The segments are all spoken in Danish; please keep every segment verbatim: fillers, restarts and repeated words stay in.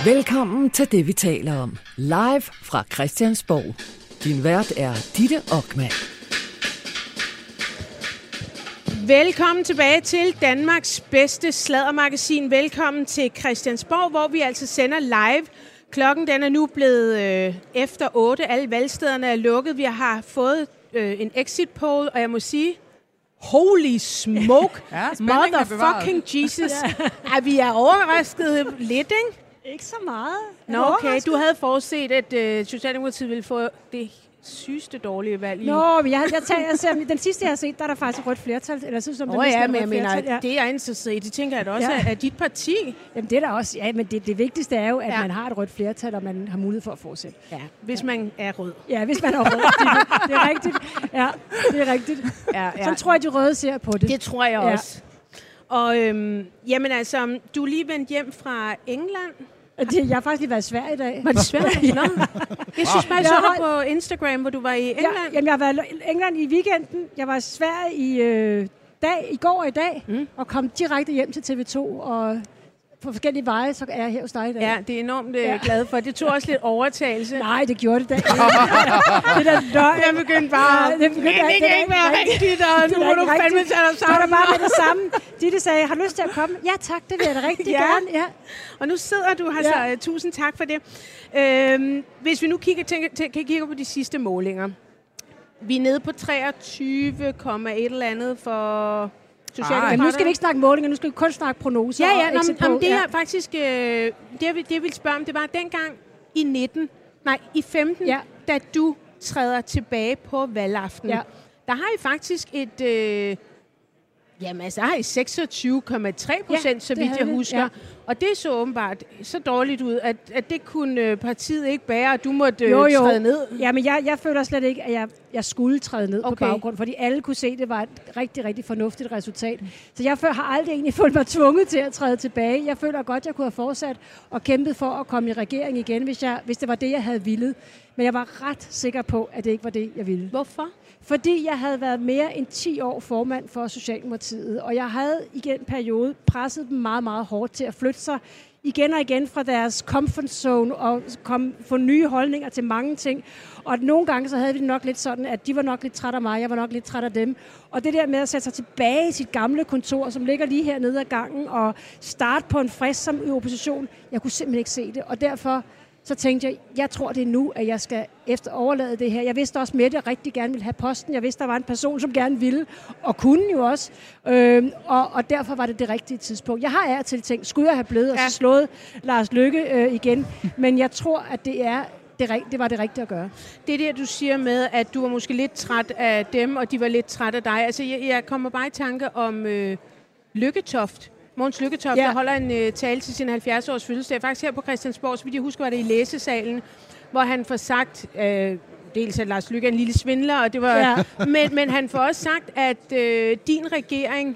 Velkommen til det, vi taler om. Live fra Christiansborg. Din vært er Ditte Okman. Velkommen tilbage til Danmarks bedste sladdermagasin. Velkommen til Christiansborg, hvor vi altså sender live. Klokken den er nu blevet øh, efter otte. Alle valgstederne er lukket. Vi har fået øh, en exit poll, og jeg må sige, holy smoke, ja, motherfucking Jesus. Ja, vi er overrasket lidt, ikke? Ikke så meget. Nå, okay. Du havde forudset, at øh, Socialdemokratiet ville få det sygeste dårlige valg i. Nå, men jeg, jeg, tager, jeg ser, den sidste, jeg har set, der er der faktisk et rødt flertal. Eller synes, som Åh oh, ja, men jeg mener, ja. Det er interesseret. Det tænker jeg da også ja. er dit parti. Jamen det er der også. Ja, men det, det vigtigste er jo, at ja. man har et rødt flertal, og man har mulighed for at fortsætte. Ja, hvis ja. man er rød. Ja, hvis man er rød. Det, det er rigtigt. Ja, det er rigtigt. Ja, ja. Så tror jeg, de røde ser på det. Det tror jeg ja. også. Og øhm, jamen altså, du er lige vendt hjem fra England. Det, jeg har faktisk lige været i Sverige i dag. Var det Sverige? Nå. Jeg synes bare, jeg så dig på Instagram, hvor du var i England. Ja, jamen, jeg har været i England i weekenden. Jeg var i Sverige i, øh, dag, i går og i dag, mm. og kom direkte hjem til T V to. Og på forskellige veje, så er jeg her hos dig i dag. Ja, det er enormt ja. glad for. Det tog også lidt overtagelse. Nej, det gjorde det da. det der løg. Jeg begyndte bare, ja, det, begyndte, det, det kan ikke være rigtigt, og nu må du fandme tage dig sammen. Så var der bare med det samme. Ditte sagde, har du lyst til at komme? Ja tak, det vil jeg da rigtig ja. gerne. Ja. Og nu sidder du her, så ja. tusind tak for det. Øhm, hvis vi nu kigger, tænker, tænker, kigger på de sidste målinger. Vi er nede på treogtyve komma et eller andet for... Men nu skal vi ikke snakke målinger, nu skal vi kun snakke prognoser. Ja, ja, nå, men, jamen, det er ja. faktisk, øh, det jeg, det jeg ville spørge om, det var dengang i nitten, nej, i femten, ja. da du træder tilbage på valgaften. Ja. Der har I faktisk et, øh, jamen altså, der har I seksogtyve komma tre procent, ja, så vidt jeg husker. Ja. Og det så åbenbart så dårligt ud, at, at det kunne partiet ikke bære, og du måtte jo, jo. træde ned. Ja, men jeg, jeg føler slet ikke, at jeg, jeg skulle træde ned okay. på baggrund, fordi alle kunne se, at det var et rigtig, rigtig fornuftigt resultat. Så jeg føler, har aldrig egentlig følt mig tvunget til at træde tilbage. Jeg føler godt, at jeg kunne have fortsat og kæmpet for at komme i regering igen, hvis, jeg, hvis det var det, jeg havde villet. Men jeg var ret sikker på, at det ikke var det, jeg ville. Hvorfor? Fordi jeg havde været mere end ti år formand for Socialdemokratiet, og jeg havde i den periode presset dem meget, meget hårdt til at flytte sig igen og igen fra deres comfort zone og kom, få nye holdninger til mange ting. Og nogle gange så havde vi det nok lidt sådan, at de var nok lidt træt af mig, jeg var nok lidt træt af dem. Og det der med at sætte sig tilbage i sit gamle kontor, som ligger lige hernede ad gangen, og starte på en frisk som i opposition, jeg kunne simpelthen ikke se det. Og derfor så tænkte jeg, jeg tror det er nu, at jeg skal efter overlade det her. Jeg vidste også mere, at jeg rigtig gerne ville have posten. Jeg vidste, der var en person, som gerne ville, og kunne jo også. Øhm, og, og derfor var det det rigtige tidspunkt. Jeg har af og til tænkt, skulle jeg have blevet ja. og så slået Lars Løkke øh, igen? Men jeg tror, at det er det, det var det rigtige at gøre. Det er det, du siger med, at du var måske lidt træt af dem, og de var lidt træt af dig. Altså, jeg, jeg kommer bare i tanke om øh, Lykketoft. Mogens Lykketoft, ja. der holder en øh, tale til sin halvfjerds-års fødselsdag. Faktisk her på Christiansborg, så vidt jeg husker, var det i læsesalen, hvor han får sagt, øh, dels at Lars Løkke er en lille svindler, og det var, ja. men, men han får også sagt, at øh, din regering,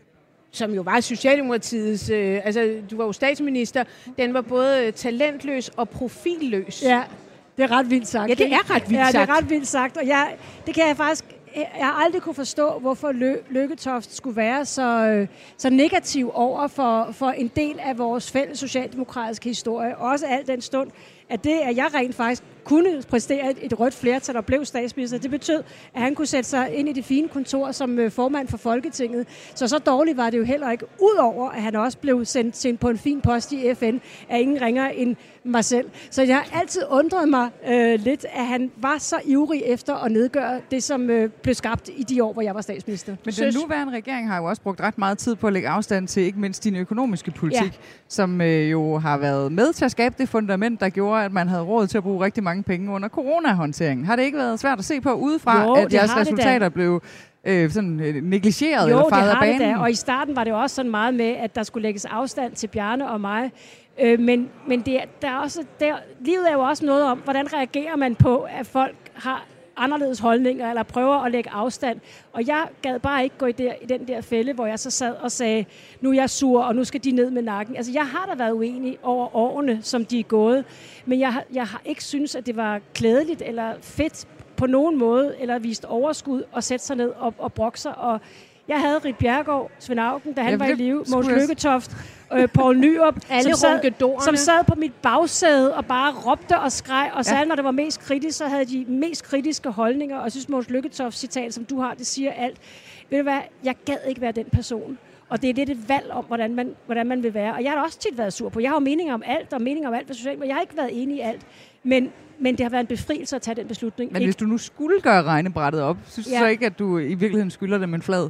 som jo var Socialdemokratiets, øh, altså du var jo statsminister, den var både talentløs og profilløs. Ja, det er ret vildt sagt. Ja, det er ret vildt ja, sagt. Ja, det er ret vildt sagt, og jeg, det kan jeg faktisk... Jeg har aldrig kunne forstå, hvorfor Lø- Lykketoft skulle være så, så negativ over for, for en del af vores fælles socialdemokratiske historie. Også al den stund, at det, at jeg rent faktisk kunne præstere et, et rødt flertal og blev statsminister, det betød, at han kunne sætte sig ind i det fine kontor som øh, formand for Folketinget. Så så dårligt var det jo heller ikke, udover at han også blev sendt, sendt på en fin post i F N af ingen ringer end mig selv. Så jeg har altid undret mig øh, lidt, at han var så ivrig efter at nedgøre det, som øh, blev skabt i de år, hvor jeg var statsminister. Men den nuværende regering har jo også brugt ret meget tid på at lægge afstand til ikke mindst din økonomiske politik, ja. som øh, jo har været med til at skabe det fundament, der gjorde, at man havde råd til at bruge rigtig mange penge under coronahåndteringen. Har det ikke været svært at se på udefra, jo, at jeres resultater blev øh, sådan øh, negligeret jo, eller faret af banen? Jo, det har det da. Og i starten var det også sådan meget med, at der skulle lægges afstand til Bjarne og mig. Øh, men men det, der er også, der, livet er jo også noget om, hvordan reagerer man på, at folk har anderledes holdninger, eller prøver at lægge afstand. Og jeg gad bare ikke gå i, der, i den der fælde, hvor jeg så sad og sagde, nu er jeg sur, og nu skal de ned med nakken. Altså, jeg har da været uenig over årene, som de er gået, men jeg, jeg har ikke synes, at det var klædeligt eller fedt på nogen måde, eller vist overskud at sætte sig ned og, og brokke sig. Og Jeg havde Ritt Bjerregaard, Svend Auken, da han ja, var i live, Mogens jeg... Lykketoft, øh, Poul Nyrup, alle som, sad, som sad på mit bagsæde og bare råbte og skreg, og sagde, ja. når det var mest kritisk, så havde de mest kritiske holdninger, og jeg synes, Mogens Lykketofts citat, som du har, det siger alt. Ved du hvad, jeg gad ikke være den person. Og det er lidt et valg om, hvordan man, hvordan man vil være. Og jeg har også tit været sur på. Jeg har jo meninger om alt, og meninger om alt for socialt, men jeg har ikke været enig i alt. Men, men det har været en befrielse at tage den beslutning. Men ikke? hvis du nu skulle gøre regnebrættet op, synes ja. du så ikke, at du i virkeligheden skylder dem en flad?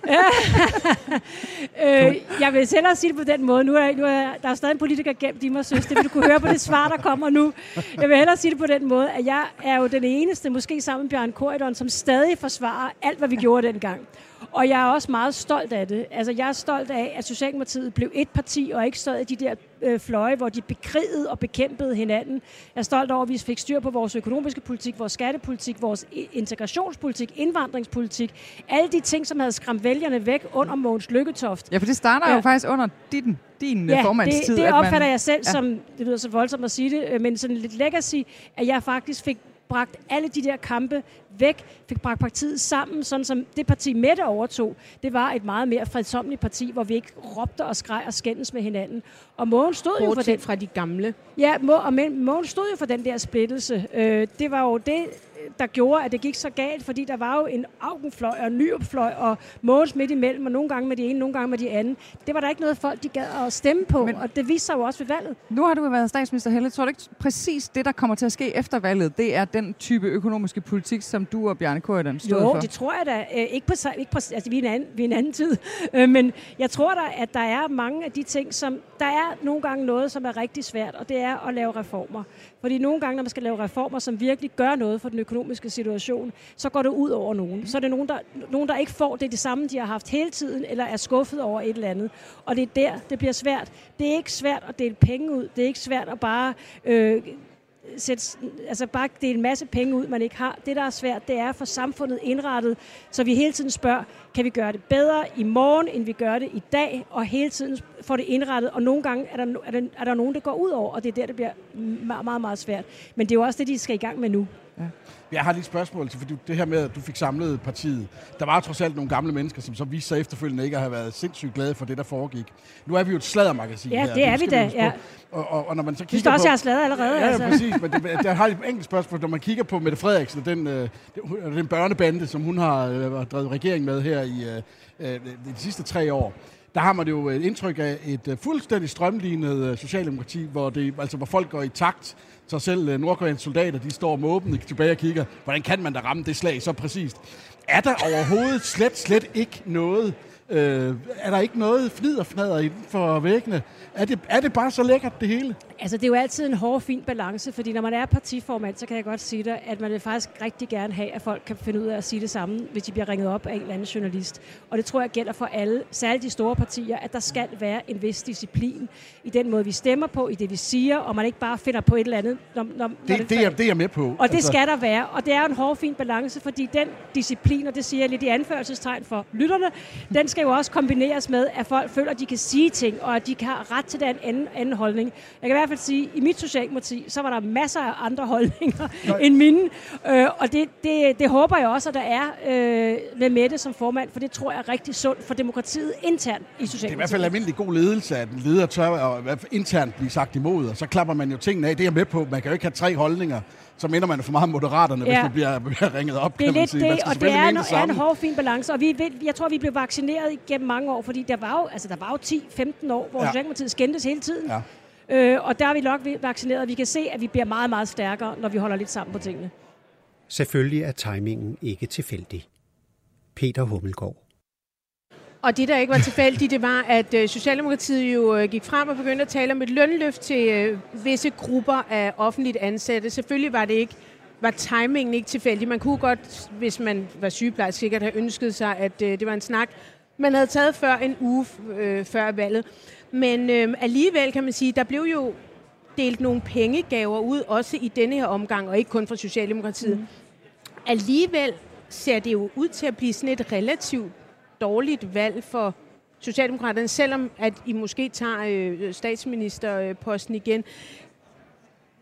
øh, jeg vil selv sige det på den måde. Nu er, nu er der er stadig en politiker gemt i mig, søs. Det vil du kunne høre på det svar, der kommer nu. Jeg vil hellere sige det på den måde, at jeg er jo den eneste, måske sammen med Bjarne Corydon, som stadig forsvarer alt, hvad vi gjorde dengang. Og jeg er også meget stolt af det. Altså, jeg er stolt af, at Socialdemokratiet blev et parti, og ikke stod i de der øh, fløje, hvor de bekrigede og bekæmpede hinanden. Jeg er stolt over, at vi fik styr på vores økonomiske politik, vores skattepolitik, vores integrationspolitik, indvandringspolitik. Alle de ting, som havde skræmt vælgerne væk under Mogens Lykketoft. Ja, for det starter ja. jo faktisk under din, din ja, formandstid. Det, det opfatter man, jeg selv ja. som, det lyder så voldsomt at sige det, men sådan lidt legacy, at jeg faktisk fik bragt alle de der kampe væk, fik bragt partiet sammen, sådan som det parti Mette overtog. Det var et meget mere fredsommeligt parti, hvor vi ikke råbte og skreg og skændes med hinanden. Og Mogens stod jo for den fra de gamle. Ja, og Mogens stod jo for den der splittelse. Øh, det var jo det, der gjorde, at det gik så galt, fordi der var jo en Aukenfløj og en Nyrup-fløj og Mogens midt imellem, og nogle gange med de ene, nogle gange med de anden. Det var der ikke noget folk, de gad at stemme på, men, og det viste sig jo også ved valget. Nu har du været statsminister, Helle. Tror du ikke præcis det, der kommer til at ske efter valget, det er den type økonomiske politik, som du og Bjarne Corydon stod jo, for? Jo, det tror jeg da. Ikke på, ikke på, altså, vi er en anden, vi er en anden tid. Men jeg tror da, at der er mange af de ting, som... Der er nogle gange noget, som er rigtig svært, og det er at lave reformer. Fordi nogle gange, når man skal lave reformer, som virkelig gør noget for den økonomiske situation, så går det ud over nogen. Så er det nogen, der, nogen, der ikke får det, det samme, de har haft hele tiden, eller er skuffet over et eller andet. Og det er der, det bliver svært. Det er ikke svært at dele penge ud. Det er ikke svært at bare... Øh, Sæt, altså bare dele en masse penge ud, man ikke har. Det, der er svært, det er for samfundet indrettet, så vi hele tiden spørger, kan vi gøre det bedre i morgen, end vi gør det i dag, og hele tiden får det indrettet, og nogle gange er der, er der, er der nogen, der går ud over, og det er der, det bliver meget, meget, meget svært. Men det er jo også det, de skal i gang med nu. Ja. Jeg har lige et spørgsmål til, for det her med, at du fik samlet partiet. Der var trods alt nogle gamle mennesker, som så viste sig efterfølgende ikke at have været sindssygt glade for det, der foregik. Nu er vi jo et sladdermagasin ja, her. Ja, det er vi da, ja. Og, og, og når man så kigger på... Du også, jeg har sladret allerede. Ja, ja altså. præcis. Men det, der har et enkelt spørgsmål. Når man kigger på Mette Frederiksen, den, øh, den børnebande, som hun har øh, drevet regering med her i øh, de sidste tre år, der har man jo et indtryk af et uh, fuldstændig strømlignet uh, socialdemokrati, hvor, det, altså, hvor folk går i takt. Så selv uh, nordkoreanske soldater, de står måbende tilbage og kigger, hvordan kan man da ramme det slag så præcist? Er der overhovedet slet, slet ikke noget, uh, er der ikke noget flid og fnader inden for væggene? Er det, er det bare så lækkert, det hele? Altså, det er jo altid en hård, fin balance, fordi når man er partiformand, så kan jeg godt sige dig, at man vil faktisk rigtig gerne have, at folk kan finde ud af at sige det samme, hvis de bliver ringet op af en eller anden journalist. Og det tror jeg gælder for alle, særligt de store partier, at der skal være en vis disciplin i den måde, vi stemmer på, i det, vi siger, og man ikke bare finder på et eller andet. Når, når, det, når det, det, er, det er jeg med på. Og det altså. skal der være, og det er jo en hård, fin balance, fordi den disciplin, og det siger jeg lidt i anførselstegn for lytterne, den skal jo også kombineres med, at folk føler, at de kan sige ting, og at de kan have ret til den anden, anden holdning. Jeg kan i hvert fald sige, at i mit Socialdemokrati, så var der masser af andre holdninger Nej. end mine. Øh, og det, det, det håber jeg også, at der er øh, med Mette som formand, for det tror jeg er rigtig sundt for demokratiet internt i Socialdemokratiet. Det er i hvert fald almindelig god ledelse, at en leder tør at internt blive sagt imod, og så klapper man jo tingene af. Det er med på. Man kan jo ikke have tre holdninger. Så minder man for meget Moderaterne, ja. hvis man bliver, bliver ringet op, det er kan man lidt sige. Det, man og det er en, er en hård, fin balance. Og vi, jeg tror, vi blev vaccineret igennem mange år, fordi der var jo, altså, der var jo ti femten år, hvor ja. Socialdemokratiet skændtes hele tiden. Ja. Øh, og der er vi nok vaccineret, og vi kan se, at vi bliver meget, meget stærkere, når vi holder lidt sammen på tingene. Selvfølgelig er timingen ikke tilfældig. Peter Hummelgaard. Og det, der ikke var tilfældigt, det var, at øh, Socialdemokratiet jo øh, gik frem og begyndte at tale om et lønløft til øh, visse grupper af offentligt ansatte. Selvfølgelig var det ikke, var timingen ikke tilfældig. Man kunne godt, hvis man var sygeplejerske, sikkert have ønsket sig, at øh, det var en snak, man havde taget før en uge øh, før valget. Men øh, alligevel kan man sige, der blev jo delt nogle pengegaver ud, også i denne her omgang, og ikke kun fra Socialdemokratiet. Mm. Alligevel ser det jo ud til at blive sådan et relativt dårligt valg for Socialdemokraterne, selvom at I måske tager øh, statsministerposten igen.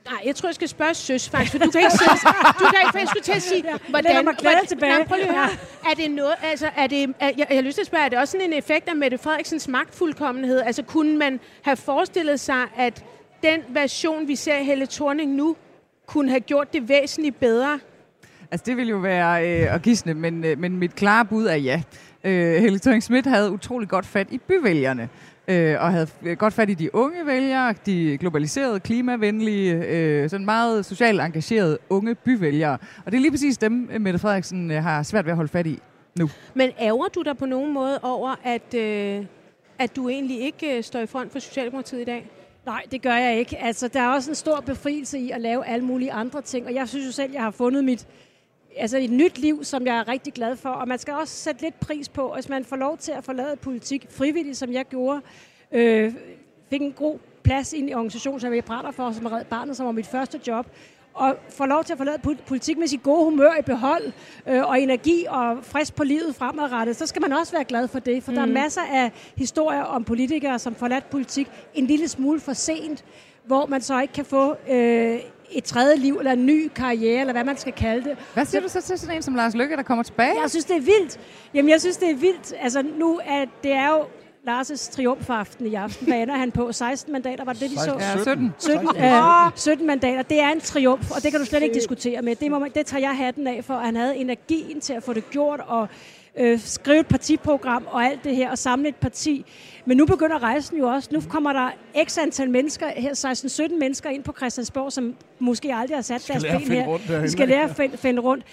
Nej, jeg tror, jeg skal spørge søs, faktisk, for du kan ikke sige, du kan ikke, for jeg skulle til at sige, hvordan, mig glæde tilbage. Nej, prøv lige at høre. Er det noget, altså, er det, er, jeg, jeg har lyst til at spørge, er det også sådan en effekt af Mette Frederiksens magtfuldkommenhed? Altså, kunne man have forestillet sig, at den version, vi ser i Helle Thorning nu, kunne have gjort det væsentligt bedre? Altså, det ville jo være øh, at gisne, men, øh, men mit klare bud er ja. Øh, Helle Thorning-Schmidt havde utrolig godt fat i byvælgerne. Øh, og havde godt fat i de unge vælgere, de globaliserede, klimavenlige, øh, sådan meget socialt engagerede unge byvælgere. Og det er lige præcis dem, Mette Frederiksen øh, har svært ved at holde fat i nu. Men ærger du dig på nogen måde over, at, øh, at du egentlig ikke øh, står i front for Socialdemokratiet i dag? Nej, det gør jeg ikke. Altså, der er også en stor befrielse i at lave alle mulige andre ting, og jeg synes jo selv, jeg har fundet mit altså et nyt liv, som jeg er rigtig glad for, og man skal også sætte lidt pris på, hvis man får lov til at forlade politik frivilligt, som jeg gjorde, øh, fik en god plads i en organisation, som jeg brænder for, som Red Barnet, som var mit første job, og får lov til at forlade politik med sit gode humør i behold, øh, og energi og frisk på livet fremadrettet, så skal man også være glad for det, for mm. der er masser af historier om politikere, som forladt politik en lille smule for sent, hvor man så ikke kan få øh, et tredje liv, eller en ny karriere, eller hvad man skal kalde det. Hvad siger du så til sådan en som Lars Løkke, der kommer tilbage? Jeg synes, det er vildt. Jamen, jeg synes, det er vildt. Altså, nu er det er jo Lars' triumfaften i aften. Hvad ender han på? seksten mandater, var det det, de så? Ja, sytten. sytten, øh, sytten mandater. Det er en triumf, og det kan du slet ikke diskutere med. Det, må man, det tager jeg hatten af for, at han havde energien til at få det gjort, og øh, skrive et partiprogram og alt det her, og samle et parti. Men nu begynder rejsen jo også. Nu kommer der x antal mennesker, her seksten sytten mennesker ind på Christiansborg, som måske aldrig har sat deres ben her. De skal lære at finde, finde rundt.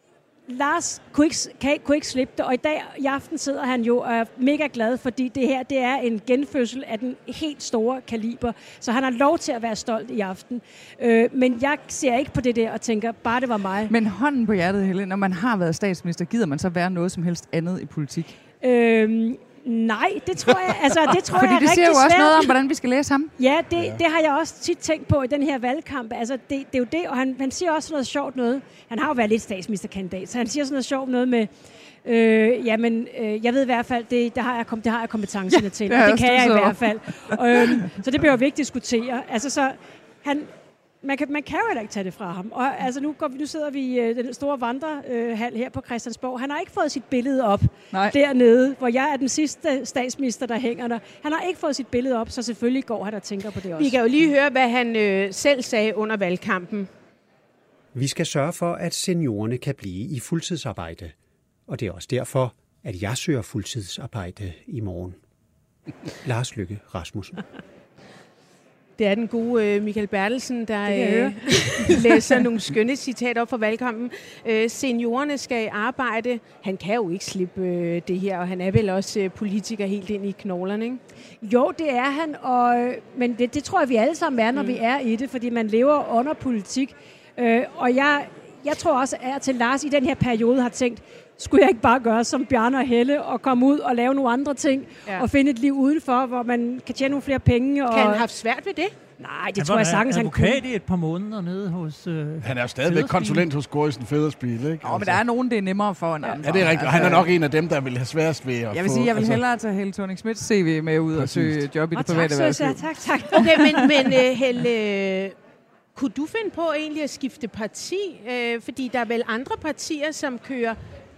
Lars kunne ikke, kan, kunne ikke slippe det, og i dag i aften sidder han jo og er mega glad, fordi det her det er en genfødsel af den helt store kaliber, så han har lov til at være stolt i aften. Øh, men jeg ser ikke på det der og tænker, bare det var mig. Men hånden på hjertet, Helle, når man har været statsminister, gider man så være noget som helst andet i politik? Øh, Nej, det tror jeg, altså det tror Fordi jeg er det siger jo også svært. noget om, hvordan vi skal læse ham. Ja, det, ja. det har jeg også tit tænkt på i den her valgkamp. Altså det, det er jo det, og han, han siger også noget sjovt noget. Han har jo været lidt statsministerkandidat, så han siger sådan noget sjovt noget med, øh, jamen, øh, jeg ved i hvert fald, det, det, har, jeg, det har jeg kompetencerne ja, til, det og det kan jeg så. i hvert fald. Øhm, så det bliver jo vigtigt at diskutere. Altså så, han... Man kan, man kan jo heller ikke tage det fra ham. Og altså, nu, går vi, nu sidder vi i øh, den store vandrehal øh, her på Christiansborg. Han har ikke fået sit billede op Nej. dernede, hvor jeg er den sidste statsminister, der hænger der. Han har ikke fået sit billede op, så selvfølgelig går han og tænker på det også. Vi kan jo lige høre, hvad han øh, selv sagde under valgkampen. Vi skal sørge for, at seniorerne kan blive i fuldtidsarbejde. Og det er også derfor, at jeg søger fuldtidsarbejde i morgen. Lars Løkke Rasmussen. Det er den gode øh, Michael Bertelsen, der øh, læser nogle skønne citater op fra valgkampen. Øh, seniorerne skal i arbejde. Han kan jo ikke slippe øh, det her, og han er vel også øh, politiker helt ind i knoglerne, ikke? Jo, det er han, og, men det, det tror jeg, vi alle sammen er, når mm. vi er i det, fordi man lever under politik. Øh, og jeg, jeg tror også, at til Lars i den her periode har tænkt, skulle jeg ikke bare gøre som Bjarne og Helle og komme ud og lave nogle andre ting ja. og finde et liv udenfor, hvor man kan tjene nogle flere penge. Og... Kan han have haft svært ved det? Nej, det han tror jeg sagtens, han kunne. Han var advokat i et par måneder nede hos øh, Han er jo stadigvæk konsulent hos Gorrisen Fædrespiel, ikke? Nå, altså. Men der er nogen, det er nemmere for end andre. Ja, det er rigtigt. Altså, han er nok en af dem, der vil have sværest ved at Jeg vil få, sige, jeg vil altså... hellere tage Helle Thorning-Schmidts C V med ud og søge job i det og private erhvervsliv. Tak, tak. Okay, men, men uh, Helle, kunne du finde på egentlig at skifte parti? Uh, fordi der er vel andre partier, som kører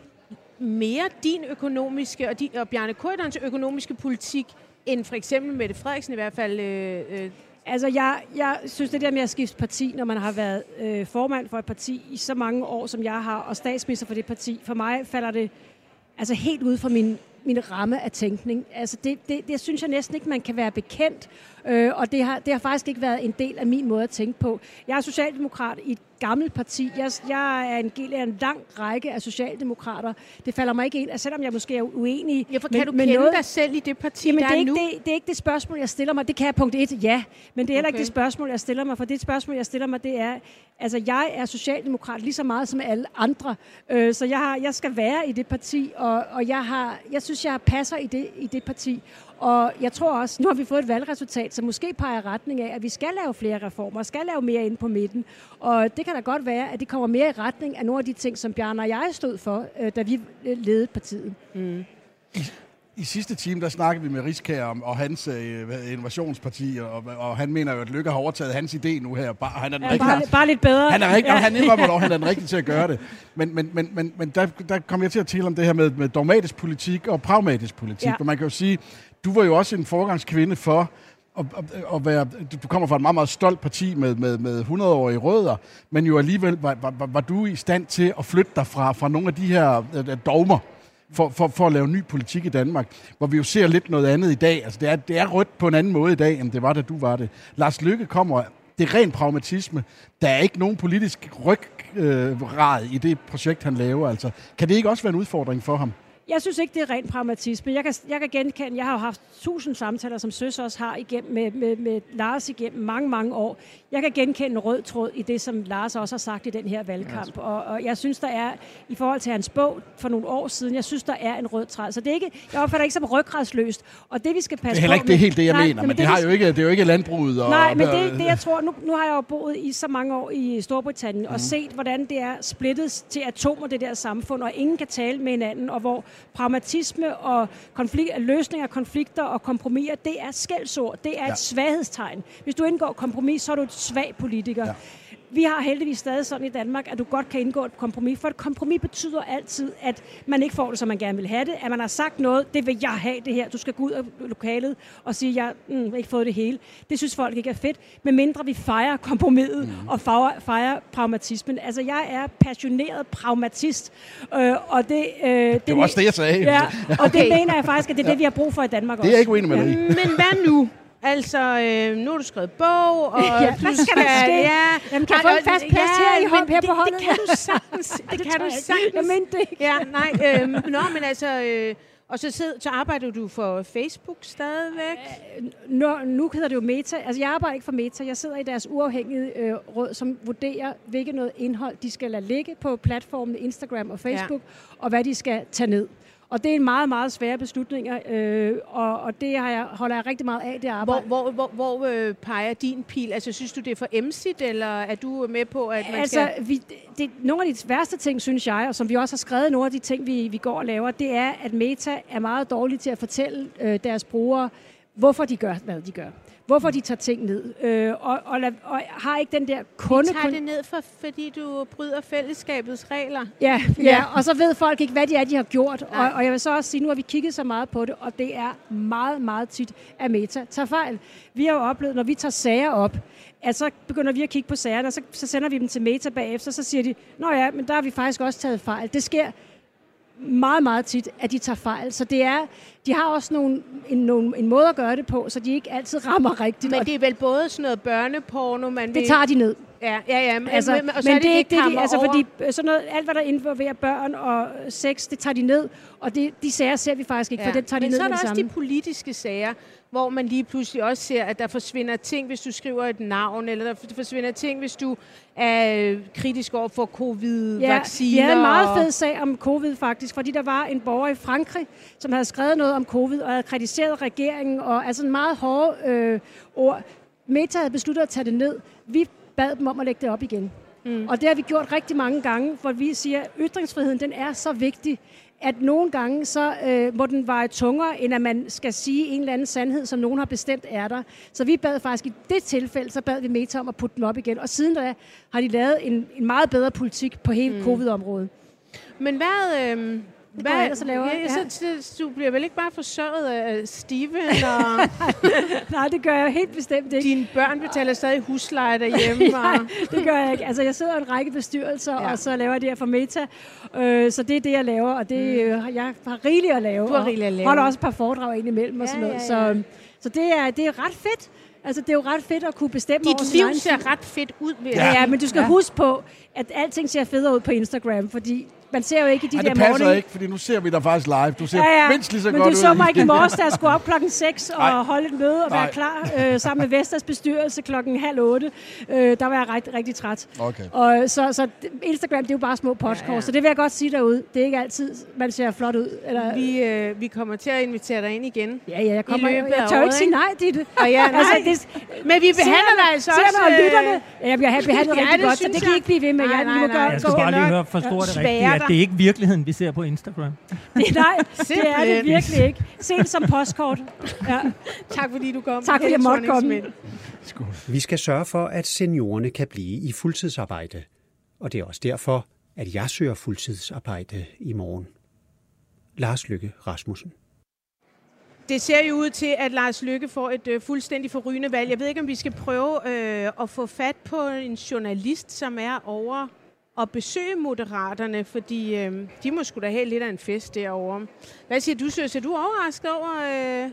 mere din økonomiske og, de, og Bjarne Corydons økonomiske politik, end for eksempel Mette Frederiksen i hvert fald. Øh, øh. Altså, jeg, jeg synes, det der med at skifte parti, når man har været øh, formand for et parti i så mange år, som jeg har, og statsminister for det parti, for mig falder det altså helt ud fra min, min ramme af tænkning. Altså, det, det, det synes jeg næsten ikke, man kan være bekendt, øh, og det har, det har faktisk ikke været en del af min måde at tænke på. Jeg er socialdemokrat i et gammelt parti. Jeg, jeg er en del af en lang række af socialdemokrater. Det falder mig ikke ind, at selvom jeg måske er uenig... Ja, for kan du kende noget, dig selv i det parti, jamen, der det er, er ikke nu? det, det er ikke det spørgsmål, jeg stiller mig. Det kan jeg punkt et, ja. Men det er heller okay. ikke det spørgsmål, jeg stiller mig. For det spørgsmål, jeg stiller mig, det er... Altså, jeg er socialdemokrat lige så meget som alle andre. Øh, så jeg, har, jeg skal være i det parti, og, og jeg, har, jeg synes, jeg passer i det, i det parti. Og jeg tror også, nu har vi fået et valgresultat, som måske peger retning af, at vi skal lave flere reformer, skal lave mere ind på midten. Og det kan da godt være, at det kommer mere i retning af nogle af de ting, som Bjarne og jeg stod for, øh, da vi ledede partiet. Mm. I, I sidste time, der snakkede vi med Riskær om og hans øh, innovationsparti, og, og han mener jo, at Løkke har overtaget hans idé nu her. Bare, han er den ja, rigtige, bare, bare lidt bedre. Han er rigtig, ja. og han indrømmer dog, han er den rigtige til at gøre det. Men, men, men, men, men der, der kom jeg til at tale om det her med, med dogmatisk politik og pragmatisk politik. Ja. For man kan jo sige, du var jo også en foregangskvinde for at, at, at være, du kommer fra et meget, meget stolt parti med, med, med hundrede-årige rødder, men jo alligevel var, var, var, var du i stand til at flytte dig fra, fra nogle af de her dogmer, For, for, for at lave ny politik i Danmark, hvor vi jo ser lidt noget andet i dag. Altså, det er, det er rødt på en anden måde i dag, end det var, da du var det. Lars Løkke kommer, det er ren pragmatisme. Der er ikke nogen politisk rygrad øh, i det projekt, han laver. Altså, kan det ikke også være en udfordring for ham? Jeg synes ikke, det er rent pragmatisme. Jeg kan, jeg kan genkende, jeg har jo haft tusind samtaler, som Søs også har igennem, med, med, med Lars igennem mange, mange år. Jeg kan genkende en rød tråd i det, som Lars også har sagt i den her valgkamp. Og, og jeg synes, der er, i forhold til hans bog for nogle år siden, jeg synes, der er en rød tråd. Så det er ikke, jeg opfatter ikke som rygradsløst. Og det, vi skal passe på... Det er heller ikke det, helt det, jeg nej, mener, men det, det, har jo ikke, det er jo ikke landbruget. Og, nej, men det, det jeg tror... Nu, nu har jeg jo boet i så mange år i Storbritannien, mm. og set, hvordan det er splittet til atomer, det der samfund, og ingen kan tale med hinanden, og hvor pragmatisme og konflikt, løsning af konflikter og kompromiser, det er skældsord. Det er ja. et svaghedstegn. Hvis du indgår kompromis, så er du et svag politiker. Ja. Vi har heldigvis stadig sådan i Danmark, at du godt kan indgå et kompromis, for et kompromis betyder altid, at man ikke får det, som man gerne vil have det, at man har sagt noget, det vil jeg have det her, du skal gå ud af lokalet og sige, jeg har mm, ikke fået det hele. Det synes folk ikke er fedt, medmindre vi fejrer kompromiset mm. og fejrer, fejrer pragmatismen. Altså, jeg er passioneret pragmatist, øh, og det... Øh, det, det var også det, jeg sagde. Ja, og okay. det mener jeg faktisk, at det er det, vi har brug for i Danmark også. Det er jeg ikke uenig med dig. Ja. Men hvad nu? Altså, øh, nu har du skrevet bog, og ja, du skal... Ja, Jamen, kan jeg få en fast plads ja, her, i hånd, her på hånden? Det kan du sagtens. Det, det kan du sagtens. Jeg mente det ikke. Ja, nej. Øh, nå, men altså... Øh, og så, sid, så arbejder du for Facebook stadigvæk? Nu, nu hedder det jo Meta. Altså, jeg arbejder ikke for Meta. Jeg sidder i deres uafhængige øh, råd, som vurderer, hvilket noget indhold de skal lade ligge på platformen Instagram og Facebook, ja. og hvad de skal tage ned. Og det er en meget, meget svære beslutninger, øh, og, og det har jeg, holder jeg rigtig meget af, det arbejde. Hvor, hvor, hvor, hvor øh, peger din pil? Altså, synes du, det er for emsigt, eller er du med på, at man altså, skal... Vi, det, nogle af de værste ting, synes jeg, og som vi også har skrevet, nogle af de ting, vi, vi går og laver, det er, at Meta er meget dårlige til at fortælle øh, deres brugere, hvorfor de gør, hvad de gør. Hvorfor de tager ting ned, øh, og, og, og har ikke den der kunde... De tager det ned, for, fordi du bryder fællesskabets regler. Ja, ja, ja, og så ved folk ikke, hvad de er, de har gjort. Og, og jeg vil så også sige, nu har vi kigget så meget på det, og det er meget, meget tit, at Meta tager fejl. Vi har jo oplevet, når vi tager sager op, at så begynder vi at kigge på sagerne, og så, så sender vi dem til Meta bagefter, så siger de, nå ja, men der har vi faktisk også taget fejl. Det sker meget, meget tit, at de tager fejl. Så det er, de har også nogle, en, nogle, en måde at gøre det på, så de ikke altid rammer rigtigt. Men det er vel både sådan noget børneporno, man det vil... tager de ned. Ja, ja, ja. Men, altså, men, og så men er det, det er ikke det, de, altså, over. fordi sådan noget, alt hvad der involverer børn og sex, det tager de ned, og det, de sager ser vi faktisk ikke, ja. for det tager de men ned med det samme. Men så er der også samme. de politiske sager, hvor man lige pludselig også ser, at der forsvinder ting, hvis du skriver et navn, eller der forsvinder ting, hvis du er kritisk over for covid-vacciner. Ja, vi havde en meget fed sag om covid faktisk, fordi der var en borger i Frankrig, som havde skrevet noget om covid, og havde kritiseret regeringen, og altså en meget hårde øh, ord. Meta havde besluttet at tage det ned. Vi bad dem om at lægge det op igen. Mm. Og det har vi gjort rigtig mange gange, for vi siger, at ytringsfriheden den er så vigtig, at nogle gange så øh, må den veje tungere, end at man skal sige en eller anden sandhed, som nogen har bestemt er der. Så vi bad faktisk i det tilfælde, så bad vi Meta om at putte den op igen. Og siden da har de lavet en, en meget bedre politik på hele mm. covid-området. Men hvad... Øh Det Hvad, går ellers at lave. Ja, Ja. så, så, du bliver vel ikke bare forsørget af Steven? Og Nej, det gør jeg helt bestemt ikke. Dine børn betaler stadig husleje derhjemme? Nej, det gør jeg ikke. Altså, jeg sidder i en række bestyrelser, ja. og så laver jeg det her for Meta. Øh, så det er det, jeg laver, og det øh, jeg har rigeligt at lave. Du har rigeligt at lave. Holder også et par foredrag ind imellem ja, og sådan noget. Ja, ja. Så, så det, er, det er ret fedt. Altså, det er jo ret fedt at kunne bestemme over Dit sin egen liv ser tid. ret fedt ud. Ved Ja, ja, men du skal ja. huske på, at alting ser federe ud på Instagram, fordi man ser jo ikke i de Ej, der det passer morning... ikke, fordi nu ser vi dig faktisk live. Du ser ja, ja. mindst lige så men godt ud. du så mig ikke i morges, da jeg skulle op klokken seks og Nej. holde et møde og være Nej. klar øh, sammen med Vestas bestyrelse klokken halv otte. Øh, der var jeg rigtig, rigtig træt. Okay. Og så, så Instagram, det er jo bare små postkort, ja, ja. så det vil jeg godt sige derude. Det er ikke altid, man ser flot ud. Eller... Vi, øh, vi kommer til at invitere dig ind igen. Ja, ja, jeg kommer. I Jeg, løbet af jeg tør jo året, ikke sige nej til det. Og ja, nej, altså, det, Men vi behandler dig altså også... Seerne og lytterne, jeg bliver behandlet Ja, rigtig det godt, så synes det kan I jeg. ikke blive ved med. Nej, Jeg, nej, I må nej. gøre, Jeg skal gå- bare lige nok høre, forstå det spærre rigtigt, at dig. det er ikke virkeligheden, vi ser på Instagram. Nej, det er det Simpelthen. virkelig ikke. Se det som postkort. Ja. Tak fordi du kom. Tak fordi jeg måtte komme. Vi skal sørge for, at seniorerne kan blive i fuldtidsarbejde. Og det er også derfor, at jeg søger fuldtidsarbejde i morgen. Lars Løkke Rasmussen. Det ser jo ud til, at Lars Løkke får et øh, fuldstændig forrygende valg. Jeg ved ikke, om vi skal prøve øh, at få fat på en journalist, som er over og besøge Moderaterne, fordi øh, de må sgu da have lidt af en fest derovre. Hvad siger du, Søs? Er du overrasket over... Øh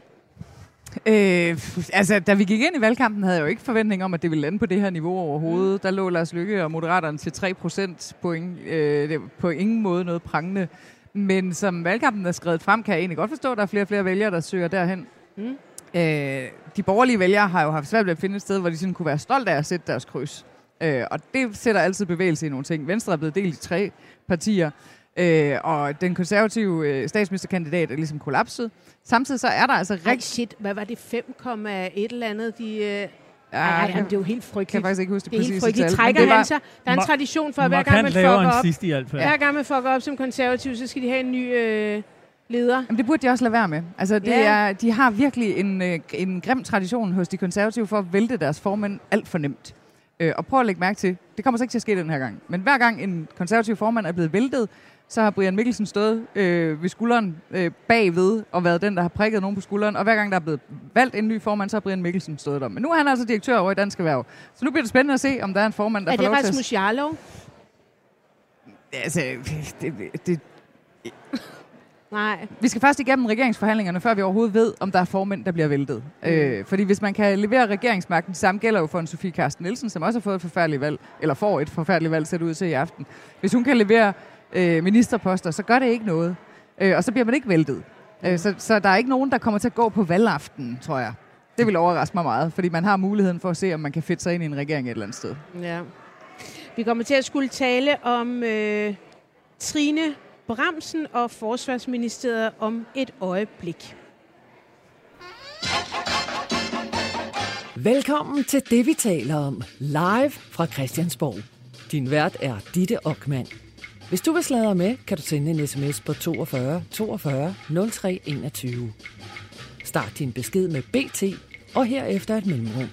Øh, altså, da vi gik ind i valgkampen, havde jeg jo ikke forventning om, at det ville lande på det her niveau overhovedet. Mm. Der lå Lars Løkke og Moderaterne til tre procent point. Øh, det var på ingen måde noget prangende. Men som valgkampen er skrevet frem, kan jeg egentlig godt forstå, at der er flere og flere vælgere, der søger derhen. Mm. Øh, de borgerlige vælgere har jo haft svært ved at finde et sted, hvor de sådan kunne være stolte af at sætte deres kryds. Øh, og det sætter altid bevægelse i nogle ting. Venstre er blevet delt i tre partier. Øh, og den konservative øh, statsministerkandidat er ligesom kollapset. Samtidig så er der altså rigtig... shit, hvad var det? fem komma et eller andet? De, øh... Ja, Ej, det er jo helt frygteligt. Kan jeg faktisk ikke huske det, det er helt præcise frygteligt. tal. Trækker Men det han var- sig. Der er en Ma- tradition for, at hver gang man Markant lavere fucker end op, sidst i hvert fald. hver gang man fucker op som konservativ, så skal de have en ny øh, leder. Jamen, det burde de også lade være med. Altså, det Ja. er, de har virkelig en, øh, en grim tradition hos de konservative for at vælte deres formand alt for nemt. Øh, og prøv at lægge mærke til, det kommer så ikke til at ske den her gang. Men hver gang en konservativ formand er blevet væltet, så har Brian Mikkelsen stået øh, ved skulderen øh, bagved og været den, der har prikket nogen på skulderen. Og hver gang der er blevet valgt en ny formand, så har Brian Mikkelsen stået der. Men nu er han altså direktør over i Dansk Erhverv. Så nu bliver det spændende at se, om der er en formand, der Er får det lov til Rasmus Jarlov? at... Altså, det, det, Nej. Vi skal først igennem regeringsforhandlingerne, før vi overhovedet ved, om der er formænd, der bliver væltet. Mm. Øh, fordi hvis man kan levere regeringsmagten, det samme gælder jo for en Sofie Carsten Nielsen, som også har fået et forfærdeligt valg, eller får et forfærdeligt valg, ser det ud til i aften. Hvis hun kan levere øh, ministerposter, så gør det ikke noget. Øh, og så bliver man ikke væltet. Mm. Øh, så, så der er ikke nogen, der kommer til at gå på valgaften, tror jeg. Det vil overraske mig meget, fordi man har muligheden for at se, om man kan fedte sig ind i en regering et eller andet sted. Ja. Vi kommer til at skulle tale om øh, Trine Bramsen og Forsvarsministeriet om et øjeblik. Velkommen til det, vi taler om, live fra Christiansborg. Din vært er Ditte Okman. Hvis du vil sladre med, kan du sende en sms på toogfyrre toogfyrre nul tre enogtyve. Start din besked med B T og herefter et mellemrum.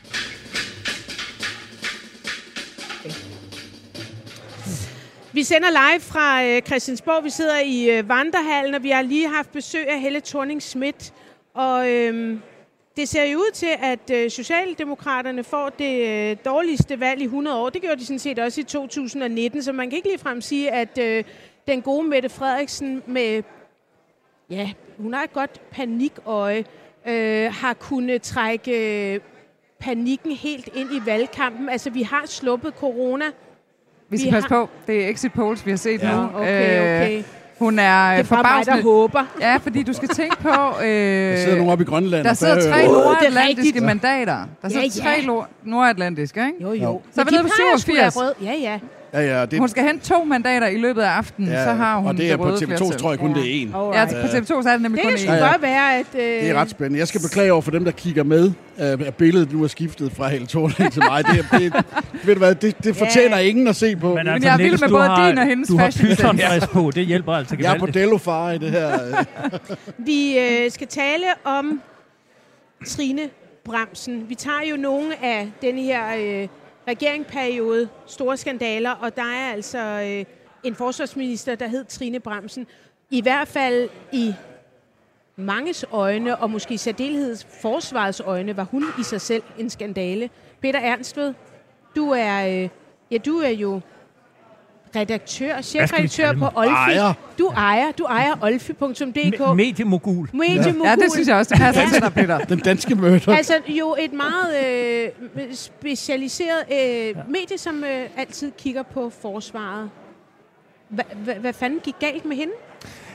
Vi sender live fra øh, Christiansborg. Vi sidder i øh, Vandrehallen, og vi har lige haft besøg af Helle Thorning-Schmidt. Og øh, det ser jo ud til, at øh, Socialdemokraterne får det øh, dårligste valg i hundrede år. Det gjorde de sådan set også i to tusind og nitten, så man kan ikke ligefrem sige, at øh, den gode Mette Frederiksen med, ja, hun har et godt panikøje, øh, har kunnet trække øh, panikken helt ind i valgkampen. Altså, vi har sluppet corona. Vi skal Vi passe har- på. Det er exit polls, vi har set Ja. nu. Okay, okay. Øh, hun er Det er bare mig, der forbavsende... håber. Ja, fordi du skal tænke på... Øh, Der sidder nogen oppe i Grønland. der og sidder Færøerne. tre Åh, det er nordatlantiske rigtigt. mandater. Der sidder Ja, ja. tre lo- nordatlantiske, ikke? Jo, jo. Jo. Så er vi Men nede de på plejer sgu da syvogfirs. rød. Ja, ja. Ja, ja, det, Hun skal hente to mandater i løbet af aftenen, ja, så har hun og det er det på røde T V to, flertal. tror jeg kun, Ja. det er en. Alright. Ja, på T V to så er det nemlig Det kun kan én. sgu Ja, ja. godt være, at... Øh, Det er ret spændende. Jeg skal beklage over for dem, der kigger med, at billedet nu er skiftet fra Helle Thorning til mig. Det, det, ved du hvad, det, det fortjener Ja. ingen at se på. Men jeg altså, er vild Niels, med du både har, din og hendes du har fashion sense. pythondress på, det hjælper altså Jeg er gevaldigt. bordello-far i det her. vi øh, skal tale om Trine Bramsen. Vi tager jo nogle af denne her øh, regeringsperiode, store skandaler, og der er altså øh, en forsvarsminister, der hed Trine Bramsen. I hvert fald i manges øjne, og måske i særdeleshed forsvarets øjne, var hun i sig selv en skandale. Peter Ernstved, du er, øh, ja, du er jo redaktør, chefredaktør kalde på mig? Olfi. Ejer. Du ejer, du ejer olfi punktum d k. Me- Mediemogul. Mediemogul. Ja, det synes jeg også, det passer Ja. til dig, Peter. Den danske møder. Altså jo et meget øh, specialiseret øh, medie, som øh, altid kigger på forsvaret. Hva, hva, hvad fanden gik galt med hende?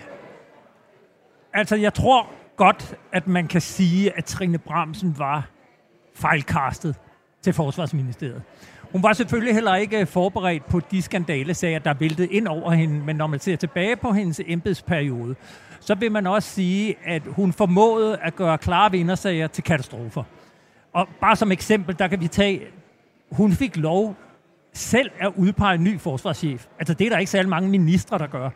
Altså, jeg tror godt, at man kan sige, at Trine Bramsen var fejlkastet til Forsvarsministeriet. Hun var selvfølgelig heller ikke forberedt på de skandalesager, der væltede ind over hende, men når man ser tilbage på hendes embedsperiode, så vil man også sige, at hun formåede at gøre klare vindersager til katastrofer. Og bare som eksempel, der kan vi tage, hun fik lov selv at udpege en ny forsvarschef. Altså det er der ikke særlig mange ministre, der gør.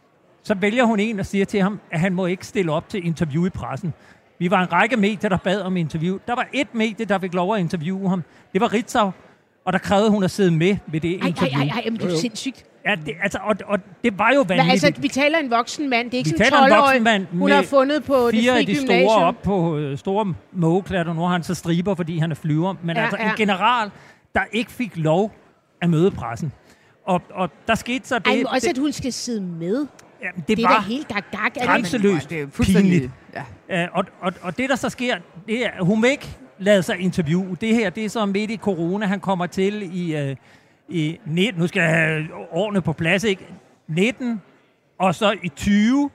Så vælger hun en og siger til ham, at han må ikke stille op til interview i pressen. Vi var en række medier, der bad om interview. Der var et medie, der fik lov at interviewe ham. Det var Ritzau, og der krævede hun at sidde med ved det ej, interview. Ej, ej, ej, men det er sindssygt. Ja, det, altså, og, og det var jo vanvittigt. Men, altså, vi taler en voksen mand. Det er ikke vi sådan en tolv-årig, mand hun har fundet på det frie fire af de gymnasium. store op på øh, store mågeklatter. Nu har han så striber, fordi han er flyver. Men ja, altså ja. en general, der ikke fik lov at møde pressen. Og, og der skete så det... Ej, men også at hun skal sidde med. Ja, det, det var er da helt gag-gag. grænseløst det er fuldstændig ja. uh, og, og, og det, der så sker, det er, hun vil ikke lade sig interviewe. Det her, det er så midt i corona, han kommer til i, uh, i nitten, nu skal jeg have årene på plads, ikke? nitten, og så i tyve,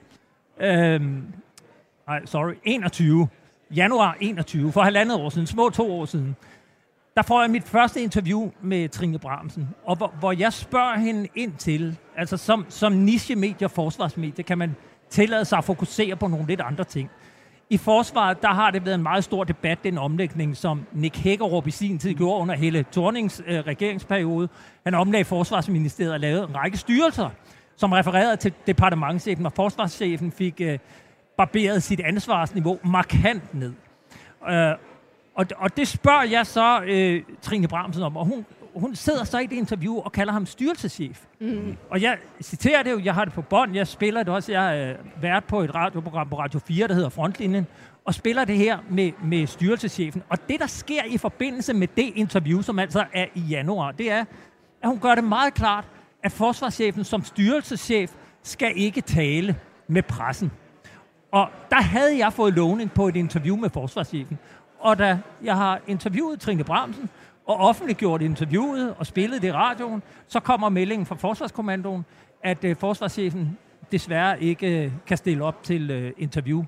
øhm, nej, sorry, enogtyve, januar enogtyve, for halvandet år siden, små to år siden, der får jeg mit første interview med Trine Bramsen, og hvor, hvor jeg spørger hende ind til, altså som, som niche-medier, forsvarsmedier, kan man tillade sig at fokusere på nogle lidt andre ting. I forsvaret, der har det været en meget stor debat, den omlægning, som Nick Hækkerup i sin tid gjorde under Helle Thornings øh, regeringsperiode. Han omlagde Forsvarsministeriet og lavede en række styrelser, som refererede til departementschefen, og forsvarschefen fik øh, barberet sit ansvarsniveau markant ned. Øh, Og, og det spørger jeg så øh, Trine Bramsen om, og hun, hun sidder så i det interview og kalder ham styrelseschef. Mm. Og jeg citerer det jo, jeg har det på bånd, jeg spiller det også, jeg har øh, været på et radioprogram på Radio fire, der hedder Frontlinjen, og spiller det her med, med styrelseschefen. Og det, der sker i forbindelse med det interview, som altså er i januar, det er, at hun gør det meget klart, at forsvarschefen som styrelseschef skal ikke tale med pressen. Og der havde jeg fået lovning på et interview med forsvarschefen. Og da jeg har interviewet Trine Bramsen, og offentliggjort interviewet og spillet det i radioen, så kommer meldingen fra Forsvarskommandoen, at øh, forsvarschefen desværre ikke øh, kan stille op til øh, interview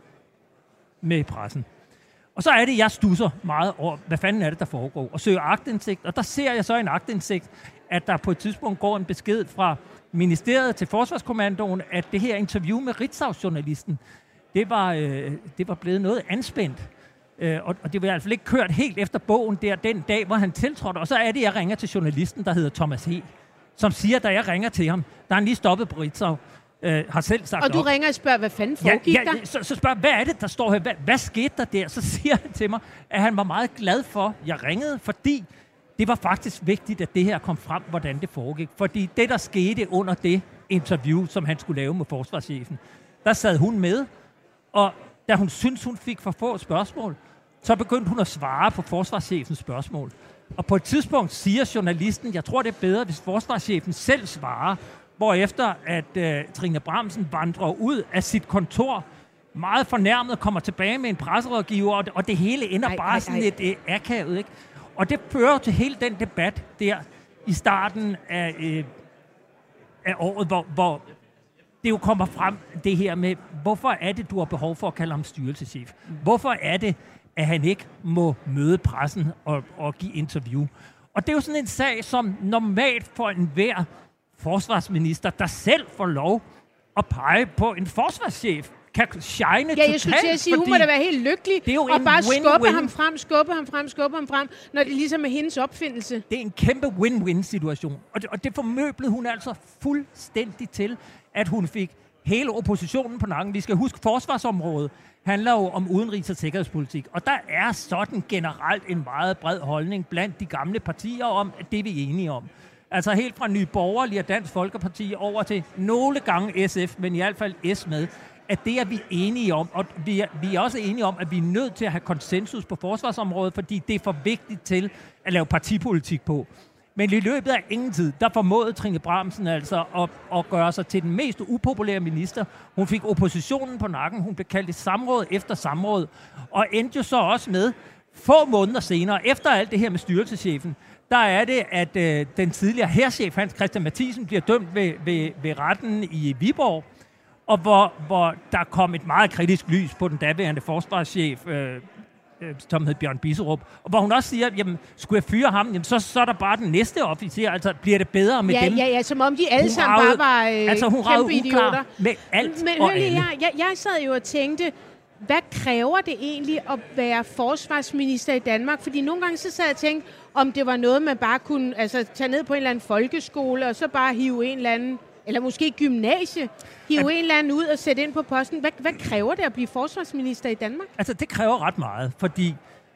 med pressen. Og så er det, jeg stusser meget over, hvad fanden er det, der foregår, og søger aktindsigt. Og der ser jeg så en aktindsigt, at der på et tidspunkt går en besked fra ministeriet til Forsvarskommandoen, at det her interview med Ritzau-journalisten, det var, øh, det var blevet noget anspændt. Uh, og, og det var i hvert fald ikke kørt helt efter bogen der den dag, hvor han tiltrådte. Og så er det, jeg ringer til journalisten, der hedder Thomas He, som siger, da jeg ringer til ham, der er han lige stoppet på Ritzau, uh, har selv sagt Og du op. ringer og spørger, hvad fanden foregik ja, ja, der? Så, så spørger hvad er det, der står her? Hvad, hvad skete der der? Så siger han til mig, at han var meget glad for, jeg ringede, fordi det var faktisk vigtigt, at det her kom frem, hvordan det foregik. Fordi det, der skete under det interview, som han skulle lave med forsvarschefen, der sad hun med, og da hun syntes, hun fik for få spørgsmål, så begyndte hun at svare på forsvarschefens spørgsmål. Og på et tidspunkt siger journalisten, jeg tror, det er bedre, hvis forsvarschefen selv svarer, hvorefter at øh, Trine Bramsen vandrer ud af sit kontor, meget fornærmet, kommer tilbage med en presserådgiver, og det, og det hele ender ej, bare ej, sådan ej. lidt øh, akavet, ikke? Og det fører til hele den debat der i starten af, øh, af året, hvor, hvor det jo kommer frem, det her med, hvorfor er det, du har behov for at kalde ham styrelseschef? Hvorfor er det, at han ikke må møde pressen og, og give interview? Og det er jo sådan en sag, som normalt for enhver forsvarsminister, der selv får lov at pege på en forsvarschef, kan shine ja, totalt. Ja, jeg skulle til at sige, hun må da være helt lykkelig, det er jo og bare win-win. skubbe ham frem, skubbe ham frem, skubbe ham frem, når det ligesom er hendes opfindelse. Det er en kæmpe win-win-situation. Og det, og det formøblede hun altså fuldstændig til, at hun fik hele oppositionen på nakken. Vi skal huske, forsvarsområdet handler jo om udenrigs- og sikkerhedspolitik. Og der er sådan generelt en meget bred holdning blandt de gamle partier om, at det er vi enige om. Altså helt fra Nye Borgerlige og Dansk Folkeparti over til nogle gange S F, men i hvert fald S med, at det er vi enige om. Og vi er, vi er også enige om, at vi er nødt til at have konsensus på forsvarsområdet, fordi det er for vigtigt til at lave partipolitik på. Men i løbet af ingen tid, der formåede Trine Bramsen altså at, at gøre sig til den mest upopulære minister. Hun fik oppositionen på nakken, hun blev kaldt i samråd efter samråd, og endte jo så også med, få måneder senere, efter alt det her med styrelseschefen, der er det, at øh, den tidligere hærchef, Hans Christian Mathisen, bliver dømt ved, ved, ved retten i Viborg, og hvor, hvor der kom et meget kritisk lys på den daværende forsvarschef, øh, som hed Bjørn Bisserup, og hvor hun også siger, jamen, skulle jeg fyre ham, jamen, så, så er der bare den næste officer, altså bliver det bedre med ja, dem? Ja, ja, som om de alle hun sammen bare var øh, altså, hun kæmpe idioter. med alt Men og hør lige, alle. jeg, jeg, jeg sad jo og tænkte, hvad kræver det egentlig at være forsvarsminister i Danmark? Fordi nogle gange så sad jeg og tænkte, om det var noget, man bare kunne altså, tage ned på en eller anden folkeskole, og så bare hive en eller anden, eller måske gymnasie, hive at, en eller anden ud og sætte ind på posten. Hvad, hvad kræver det at blive forsvarsminister i Danmark? Altså, det kræver ret meget, fordi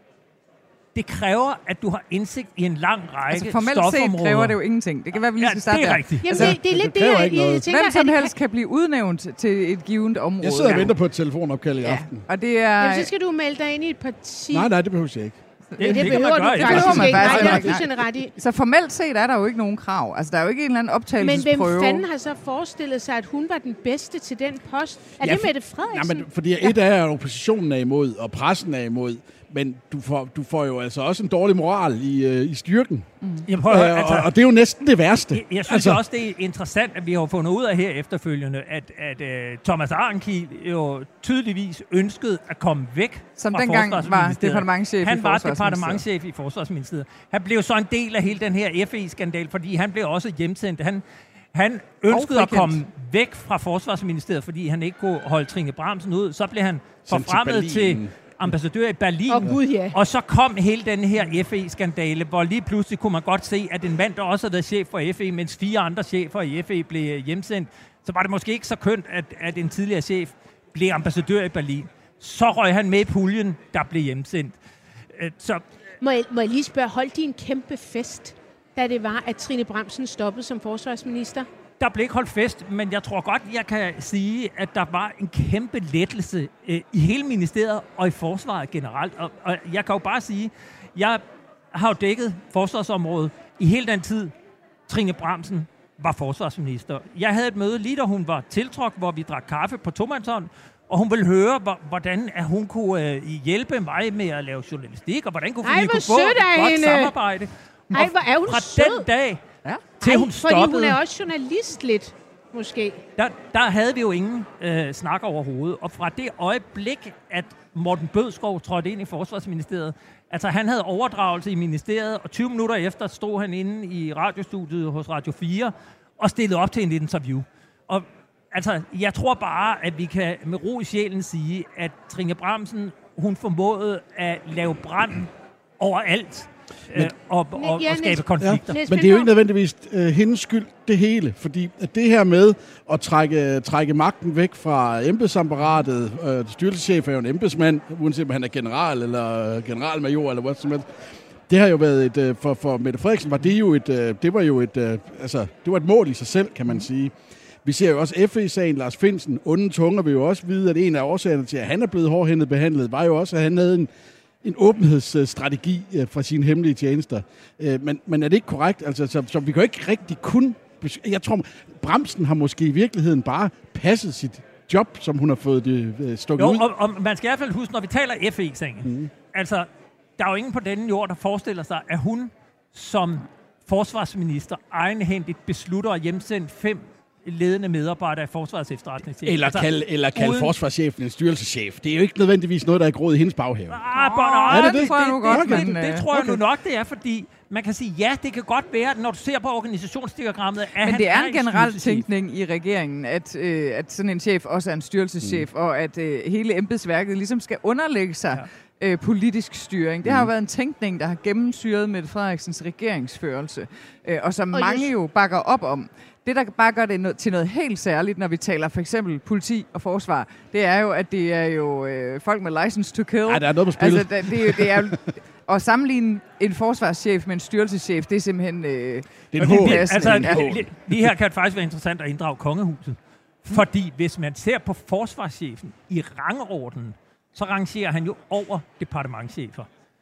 det kræver, at du har indsigt i en lang række altså, formelt stofområder. set kræver det jo ingenting. Det kan være, vi lige ja, skal starte det er der. rigtigt. Jamen, altså, det, det er lidt det det, det jeg, jeg tænker. Hvem som at, helst kan blive udnævnt til et givet område. Jeg sidder og ja. venter på et telefonopkald i ja. aften. Og det er... Jamen, så skal du melde dig ind i et parti. Nej, nej, det behøver jeg ikke. Det, det, det det behøver du gøre, faktisk behøver man ikke. Nej, faktisk det er ikke. du fuldstændig ret i. Så formelt set er der jo ikke nogen krav. Altså, der er jo ikke en eller anden Men optagelsesprøve. hvem fanden har så forestillet sig, at hun var den bedste til den post? Er Ja, det for- Mette Frederiksen? Nej, men fordi et er, at oppositionen er imod, og pressen er imod, men du får, du får jo altså også en dårlig moral i, øh, i styrken. Jeg prøver, Øh, altså, og, og det er jo næsten det værste. Jeg, jeg synes altså, altså, også, det er interessant, at vi har fundet ud af her efterfølgende, at, at uh, Thomas Arenkiel jo tydeligvis ønskede at komme væk Som fra dengang var Forsvarsministeriet. departementschef i Han var Forsvarsministeriet. departementschef i Forsvarsministeriet. Han blev så en del af hele den her F E-skandal, fordi han blev også hjemsendt. Han, han ønskede at komme væk fra Forsvarsministeriet, fordi han ikke kunne holde Trine Bramsen ud. Så blev han Sendt til forfremmet til, Berlin. til ambassadør i Berlin. Åh, Gud, ja. Og så kom hele den her F E-skandale, hvor lige pludselig kunne man godt se, at en mand, der også havde været chef for F E, mens fire andre chefer i F E blev hjemsendt, så var det måske ikke så kønt, at, at en tidligere chef blev ambassadør i Berlin. Så røg han med i puljen, der blev hjemsendt. Øh, Så Må jeg, må jeg lige spørge, holdt de en kæmpe fest, da det var, at Trine Bramsen stoppede som forsvarsminister? der blev ikke holdt fest, men jeg tror godt, jeg kan sige, at der var en kæmpe lettelse øh, i hele ministeriet og i forsvaret generelt. Og, og jeg kan jo bare sige, jeg har jo dækket forsvarsområdet i hele den tid, Trine Bramsen var forsvarsminister. Jeg havde et møde lige da hun var tiltrådt, hvor vi drak kaffe på tomandshånd, og hun ville høre, hvordan at hun kunne øh, hjælpe mig med at lave journalistik, og hvordan kunne Ej, vi hvor kunne få sødt et af godt hende. samarbejde. Ej, Og hvor er hun fra sød. den dag, Ja. til Ej, hun fordi stoppede, hun er også journalist lidt, måske. der, der havde vi jo ingen øh, snak overhovedet. Og fra det øjeblik, at Morten Bødskov trådte ind i Forsvarsministeriet, altså han havde overdragelse i ministeriet, og tyve minutter efter stod han inde i radiostudiet hos Radio fire og stillede op til en interview. Og altså, jeg tror bare, at vi kan med ro i sjælen sige, at Trine Bramsen, hun formåede at lave brand overalt øh, og, og, og, Ja, og skabe Niels- konflikter. Niels Men det er jo ikke Pindborg. nødvendigvis øh, hendes skyld, det hele. Fordi at det her med at trække, trække magten væk fra embedsapparatet, øh, styrelseschef er jo en embedsmand, uanset om han er general eller generalmajor eller hvad som helst. Det har jo været et, øh, for, for Mette Frederiksen var det jo et, øh, det var jo et, øh, altså, det var et mål i sig selv, kan man sige. Vi ser jo også F E-sagen, Lars Findsen, onde tunger, vil jo også vide, at en af årsagerne til, at han er blevet hårdhændet behandlet, var jo også, at han havde en en åbenhedsstrategi øh, fra sine hemmelige tjenester. Øh, men, men er det ikke korrekt? Altså, så, så vi kan jo ikke rigtig kun... Jeg tror, Bramsen har måske i virkeligheden bare passet sit job, som hun har fået det øh, stukket Jo, ud. og, og man skal i hvert fald huske, når vi taler F E-sagen, mm. altså, der er jo ingen på denne jord, der forestiller sig, at hun som forsvarsminister egenhændigt beslutter at hjemsende fem ledende medarbejdere af Forsvarets efterretningstjeneste. Eller altså, kalde eller kald uden- forsvarschefen en styrelseschef. Det er jo ikke nødvendigvis noget, der er groet i hendes baghave. Ah, but, Åh, ah, det tror jeg nu godt, det, det, men, det, det øh, tror jeg okay. nu nok, det er, fordi man kan sige, ja, det kan godt være, at når du ser på organisationsdiagrammet, at Men han det er en en generel styrelseschef. tænkning i regeringen, at, øh, at sådan en chef også er en styrelseschef, mm. og at øh, hele embedsværket ligesom skal underlægge sig ja. øh, politisk styring. Det har jo været en tænkning, der har gennemsyret Mette Frederiksens regeringsførelse, øh, og som Og mange just- jo bakker op om. Det, der bare gør det no- til noget helt særligt, når vi taler for eksempel politi og forsvar, det er jo, at det er jo øh, folk med license to kill. Ej, der er noget på spil. Altså, det, det, er jo- det er jo... At sammenligne en forsvarschef med en styrelseschef, det er simpelthen... Øh, Det er en Og håb. det- passende. Altså, Ja. li- li- lige her kan det faktisk være interessant at inddrage kongehuset. Fordi hvis man ser på forsvarschefen i rangordenen, så rangerer han jo over departementschefer.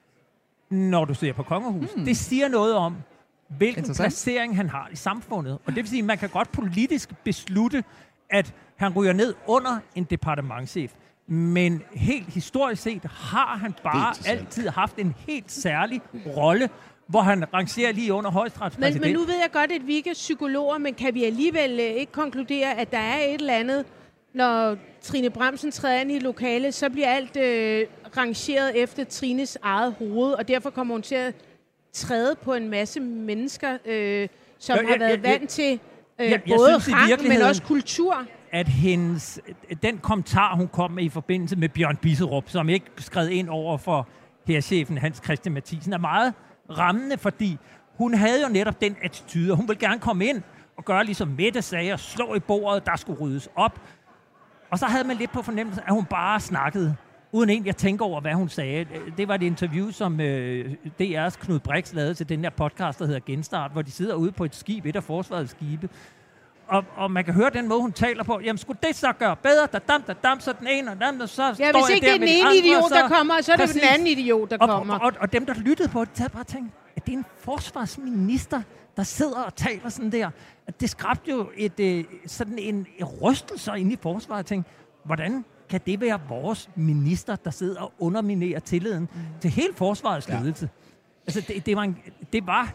Når du ser på kongehuset. Hmm. Det siger noget om, hvilken Interessant. placering han har i samfundet. Og det vil sige, at man kan godt politisk beslutte, at han ryger ned under en departementschef. Men helt historisk set har han bare interessant. altid haft en helt særlig rolle, hvor han rangerer lige under Men, højesteretspræsident. men nu ved jeg godt, at vi ikke er psykologer, men kan vi alligevel øh, ikke konkludere, at der er et eller andet, når Trine Bramsen træder ind i lokalet, så bliver alt øh, rangeret efter Trines eget hoved, og derfor kommer hun til at træde på en masse mennesker, øh, som Jo, har jeg- været jeg- vant til øh, jeg- jeg både synes i rang, men virkeligheden- også kultur. at hendes, den kommentar, hun kom med i forbindelse med Bjørn Bisserup, som ikke skred ind over for hærchefen Hans Christian Mathisen, er meget rammende, fordi hun havde jo netop den attitude, og hun ville gerne komme ind og gøre ligesom Mette sagde, og slå i bordet, der skulle ryddes op. Og så havde man lidt på fornemmelse, at hun bare snakkede, uden egentlig at tænke over, hvad hun sagde. Det var et interview, som øh, D R's Knud Brix lavede til den her podcast, der hedder Genstart, hvor de sidder ude på et skib, et af forsvarets skibe. Og, og man kan høre den måde, hun taler på. Jamen, skulle det så gøre bedre? Da dam, da dam, så den ene, og dam, og så ja, står hvis jeg ikke der det er med den ene andre, idiot, så, der kommer, så er det præcis. den anden idiot, der og, kommer. Og, og, og dem, der lyttede på det, havde bare tænkt, at det er en forsvarsminister, der sidder og taler sådan der. At det skabte jo et, øh, sådan en, en rystelse inde i forsvaret. Jeg tænkte, hvordan kan det være vores minister, der sidder og underminerer tilliden mm. til hele forsvarets ledelse? Ja. Altså, det, det, var en, det var...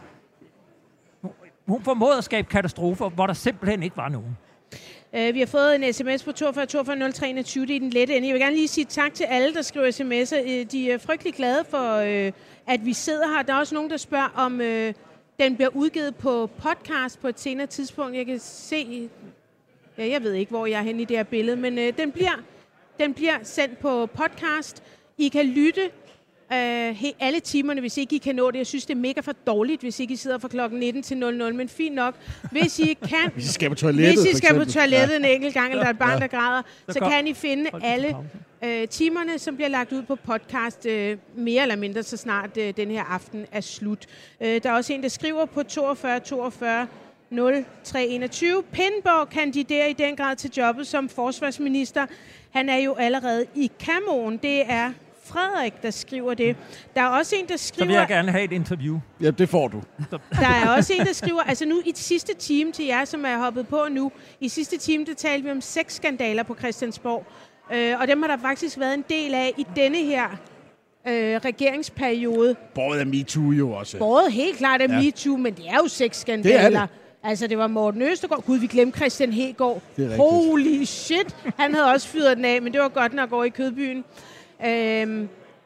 Hun formåede at skabe katastrofer, hvor der simpelthen ikke var nogen. Uh, vi har fået en sms på toogfyrre toogfyrre nul tre enogtyve. Det er den lette ende. Jeg vil gerne lige sige tak til alle, der skriver sms'er. De er frygtelig glade for, uh, at vi sidder her. Der er også nogen, der spørger, om uh, den bliver udgivet på podcast på et senere tidspunkt. Jeg kan se... Ja, jeg ved ikke, hvor jeg er henne i det her billede, men uh, den, bliver, den bliver sendt på podcast. I kan lytte uh, he, alle timerne, hvis ikke I kan nå det. Jeg synes, det er mega for dårligt, hvis ikke I sidder fra klokken nitten til nul nul, men fint nok. Hvis I kan... hvis I skal på toilettet, Hvis I skal på toilettet ja. en enkelt gang, eller der er et barn, ja. der græder, så, så kan I finde alle uh, timerne, som bliver lagt ud på podcast, uh, mere eller mindre, så snart uh, den her aften er slut. Uh, der er også en, der skriver på toogfyrre toogfyrre nul tre enogtyve. Pindborg kandiderer i den grad til jobbet som forsvarsminister. Han er jo allerede i kamoen. Det er Frederik, der skriver det. Der er også en, der skriver... Så vil jeg gerne have et interview. Ja, det får du. Der er også en, der skriver... Altså nu i sidste time til jer, som er hoppet på nu. I sidste time, der talte vi om seks skandaler på Christiansborg. Øh, og dem har der faktisk været en del af i denne her øh, regeringsperiode. Båret af MeToo jo også. Båret helt klart af ja. MeToo, men det er jo seks skandaler. Det er det. Altså, det var Morten Østergaard. Gud, vi glemte Christian Hegård. Holy shit. Han havde også fyret den af, men det var godt nok over i Kødbyen. Øhm,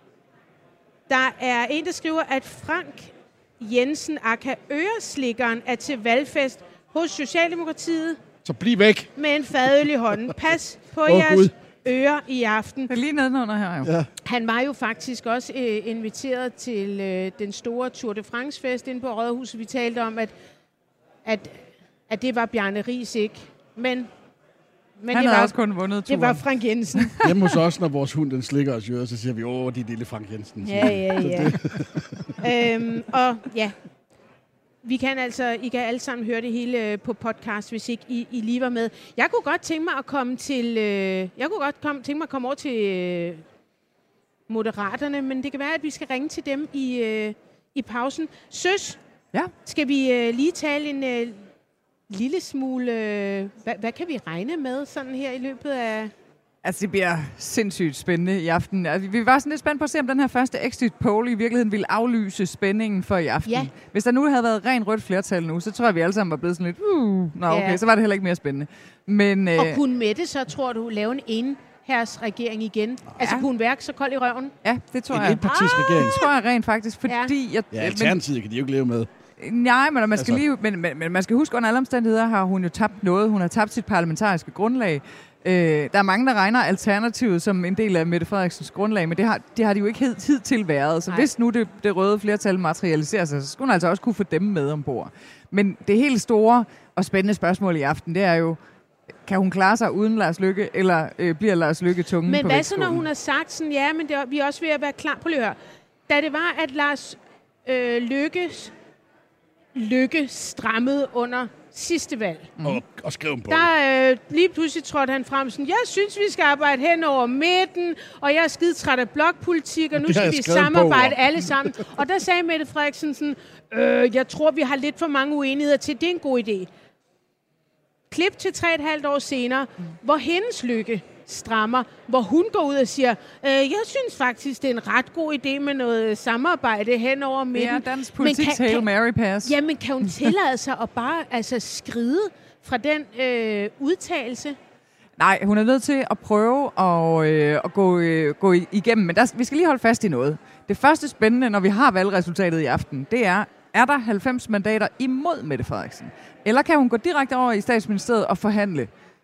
der er en, der skriver, at Frank Jensen, aka Øreslikkeren, er til valgfest hos Socialdemokratiet. Så bliv væk. Med en fadøl i hånden. Pas på oh, jeres Gud. ører i aften. Det er lige nedenunder her jo. Ja. Han var jo faktisk også øh, inviteret til øh, den store Tour de France-fest inde på Rådhuset. Vi talte om, at, at, at det var Bjarne Riis ikke. Men, men han det har var, også kun vundet turen. Det var Frank Jensen. Hjemme hos os, når vores hund den slikker os i øret, så siger vi, åh, det er lille Frank Jensen. Ja, ja, ja. øhm, og ja, vi kan altså, I kan alle sammen høre det hele på podcast, hvis ikke I, I lige var med. Jeg kunne godt tænke mig at komme til, øh, jeg kunne godt komme, tænke mig at komme over til øh, Moderaterne, men det kan være, at vi skal ringe til dem i, øh, i pausen. Søs, ja. Skal vi øh, lige tale en øh, lille smule, øh, hvad, hvad kan vi regne med sådan her i løbet af... Altså, det bliver sindssygt spændende i aften. Altså, vi var sådan lidt spændt på at se, om den her første exit poll i virkeligheden ville aflyse spændingen for i aften. Ja. Hvis der nu havde været ren rødt flertal nu, så tror jeg, vi alle sammen var blevet sådan lidt, uh, nå okay, ja. Så var det heller ikke mere spændende. Men, og øh, kunne Mette så, tror du, lave en enhærsregering igen? Ja. Altså, kunne hun værke så kold i røven? Ja, det tror en jeg. En enpartisregering. Det tror jeg rent faktisk, fordi... Ja, jeg, ja Alternativet kan de jo ikke leve med. Nej, men man skal, altså. lige, men, men, men man skal huske, under alle omstændigheder har hun jo tabt noget. Hun har tabt sit parlamentariske grundlag. Øh, der er mange, der regner Alternativet som en del af Mette Frederiksens grundlag, men det har, det har de jo ikke hed, hidtil været. Så Nej. Hvis nu det, det røde flertal materialiserer sig, så skulle hun altså også kunne få dem med ombord. Men det helt store og spændende spørgsmål i aften, det er jo, kan hun klare sig uden Lars Løkke, eller øh, bliver Lars Løkke tungen men på hvad vægtskålen? så, når hun har sagt sådan, ja, men det er, vi er også ved at være klar på løber. Da det var, at Lars øh, Løkkes Løkke strammede under sidste valg. Mm. Og, og skrev på der øh, lige pludselig trådte han frem sådan, jeg synes, vi skal arbejde hen over midten, og jeg er skide træt af blokpolitik, og nu skal vi samarbejde alle sammen. Og der sagde Mette Frederiksen sådan, øh, jeg tror, vi har lidt for mange uenigheder til, det er en god idé. Klip til tre og et halvt år senere, mm. hvor hendes Løkke strammer, hvor hun går ud og siger, øh, jeg synes faktisk, det er en ret god idé med noget samarbejde hen over midten. Ja, dansk politiks Hail Mary Pass. Jamen, kan hun tillade sig at bare altså, skride fra den øh, udtalelse? Nej, hun er nødt til at prøve at, øh, at gå, øh, gå igennem, men der, vi skal lige holde fast i noget. Det første spændende, når vi har valgresultatet i aften, det er, er der halvfems mandater imod Mette Frederiksen? Eller kan hun gå direkte over i Statsministeriet og forhandle?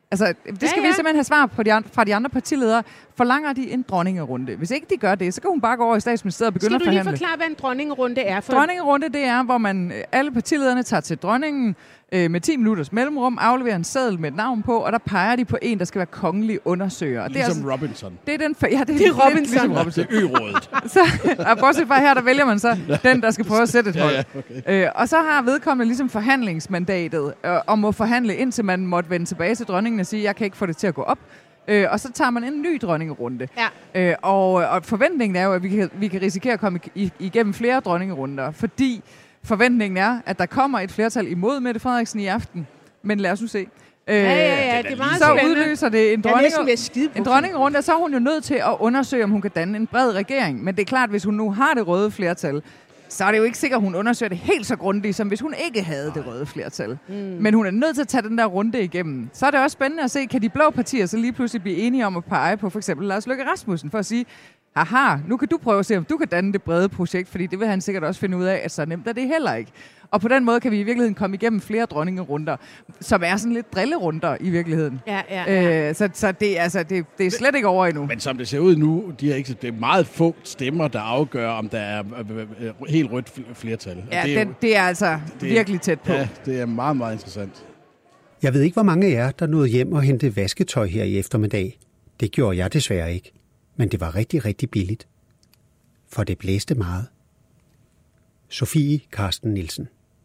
Altså, det skal ja, ja. vi simpelthen have svar på de andre, fra de andre partiledere. Forlanger de en dronningerunde? Hvis ikke de gør det, så kan hun bare gå over i Statsministeriet og begynde at forhandle. Skal du lige forklare, hvad en dronningerunde er? For... Dronningerunde, det er, hvor man alle partilederne tager til dronningen øh, med ti minutters mellemrum, afleverer en seddel med et navn på, og der peger de på en, der skal være kongelig undersøger. Ligesom det er altså, Robinson. Det er den... Ja, det er, det er Robinson. Ligesom Robinson. Det er ø-rådet. Så, og bortset fra her, der vælger man så den, der skal prøve at sætte et hold. Ja, ja, okay. øh, og så har vedkommende ligesom forhandlingsmandatet, øh, og må forhandle, indtil man måtte vende tilbage til dronningen og sige, jeg kan ikke få det til at gå op. Øh, og så tager man en ny dronningerunde. Ja. Øh, og, og forventningen er jo, at vi kan, vi kan risikere at komme i, igennem flere dronningerunder, fordi forventningen er, at der kommer et flertal imod Mette Frederiksen i aften. Men lad os nu se. Øh, ja, ja, ja, det er meget så spændende. udløser det en, dronning, en på. dronningerunde, og så er hun jo nødt til at undersøge, om hun kan danne en bred regering. Men det er klart, hvis hun nu har det røde flertal, så er det jo ikke sikkert, at hun undersøger det helt så grundigt, som hvis hun ikke havde det røde flertal. Mm. Men hun er nødt til at tage den der runde igennem. Så er det også spændende at se, kan de blå partier så lige pludselig blive enige om at pege på for eksempel Lars Løkke Rasmussen, for at sige, haha, nu kan du prøve at se, om du kan danne det brede projekt, fordi det vil han sikkert også finde ud af, at så nemt er det heller ikke. Og på den måde kan vi i virkeligheden komme igennem flere dronningerunder, som er sådan lidt drillerunder i virkeligheden. Ja, ja, ja. Øh, så så det, altså, det, det er slet ikke over endnu. Men som det ser ud nu, de er ikke, det er meget få stemmer, der afgør, om der er helt rødt flertal. Ja, det er, det, det er altså det, virkelig tæt på. Ja, det er meget, meget interessant. Jeg ved ikke, hvor mange af jer, der nåede hjem og hente vasketøj her i eftermiddag. Det gjorde jeg desværre ikke. Men det var rigtig, rigtig billigt. For det blæste meget. Sofie Carsten Nielsen.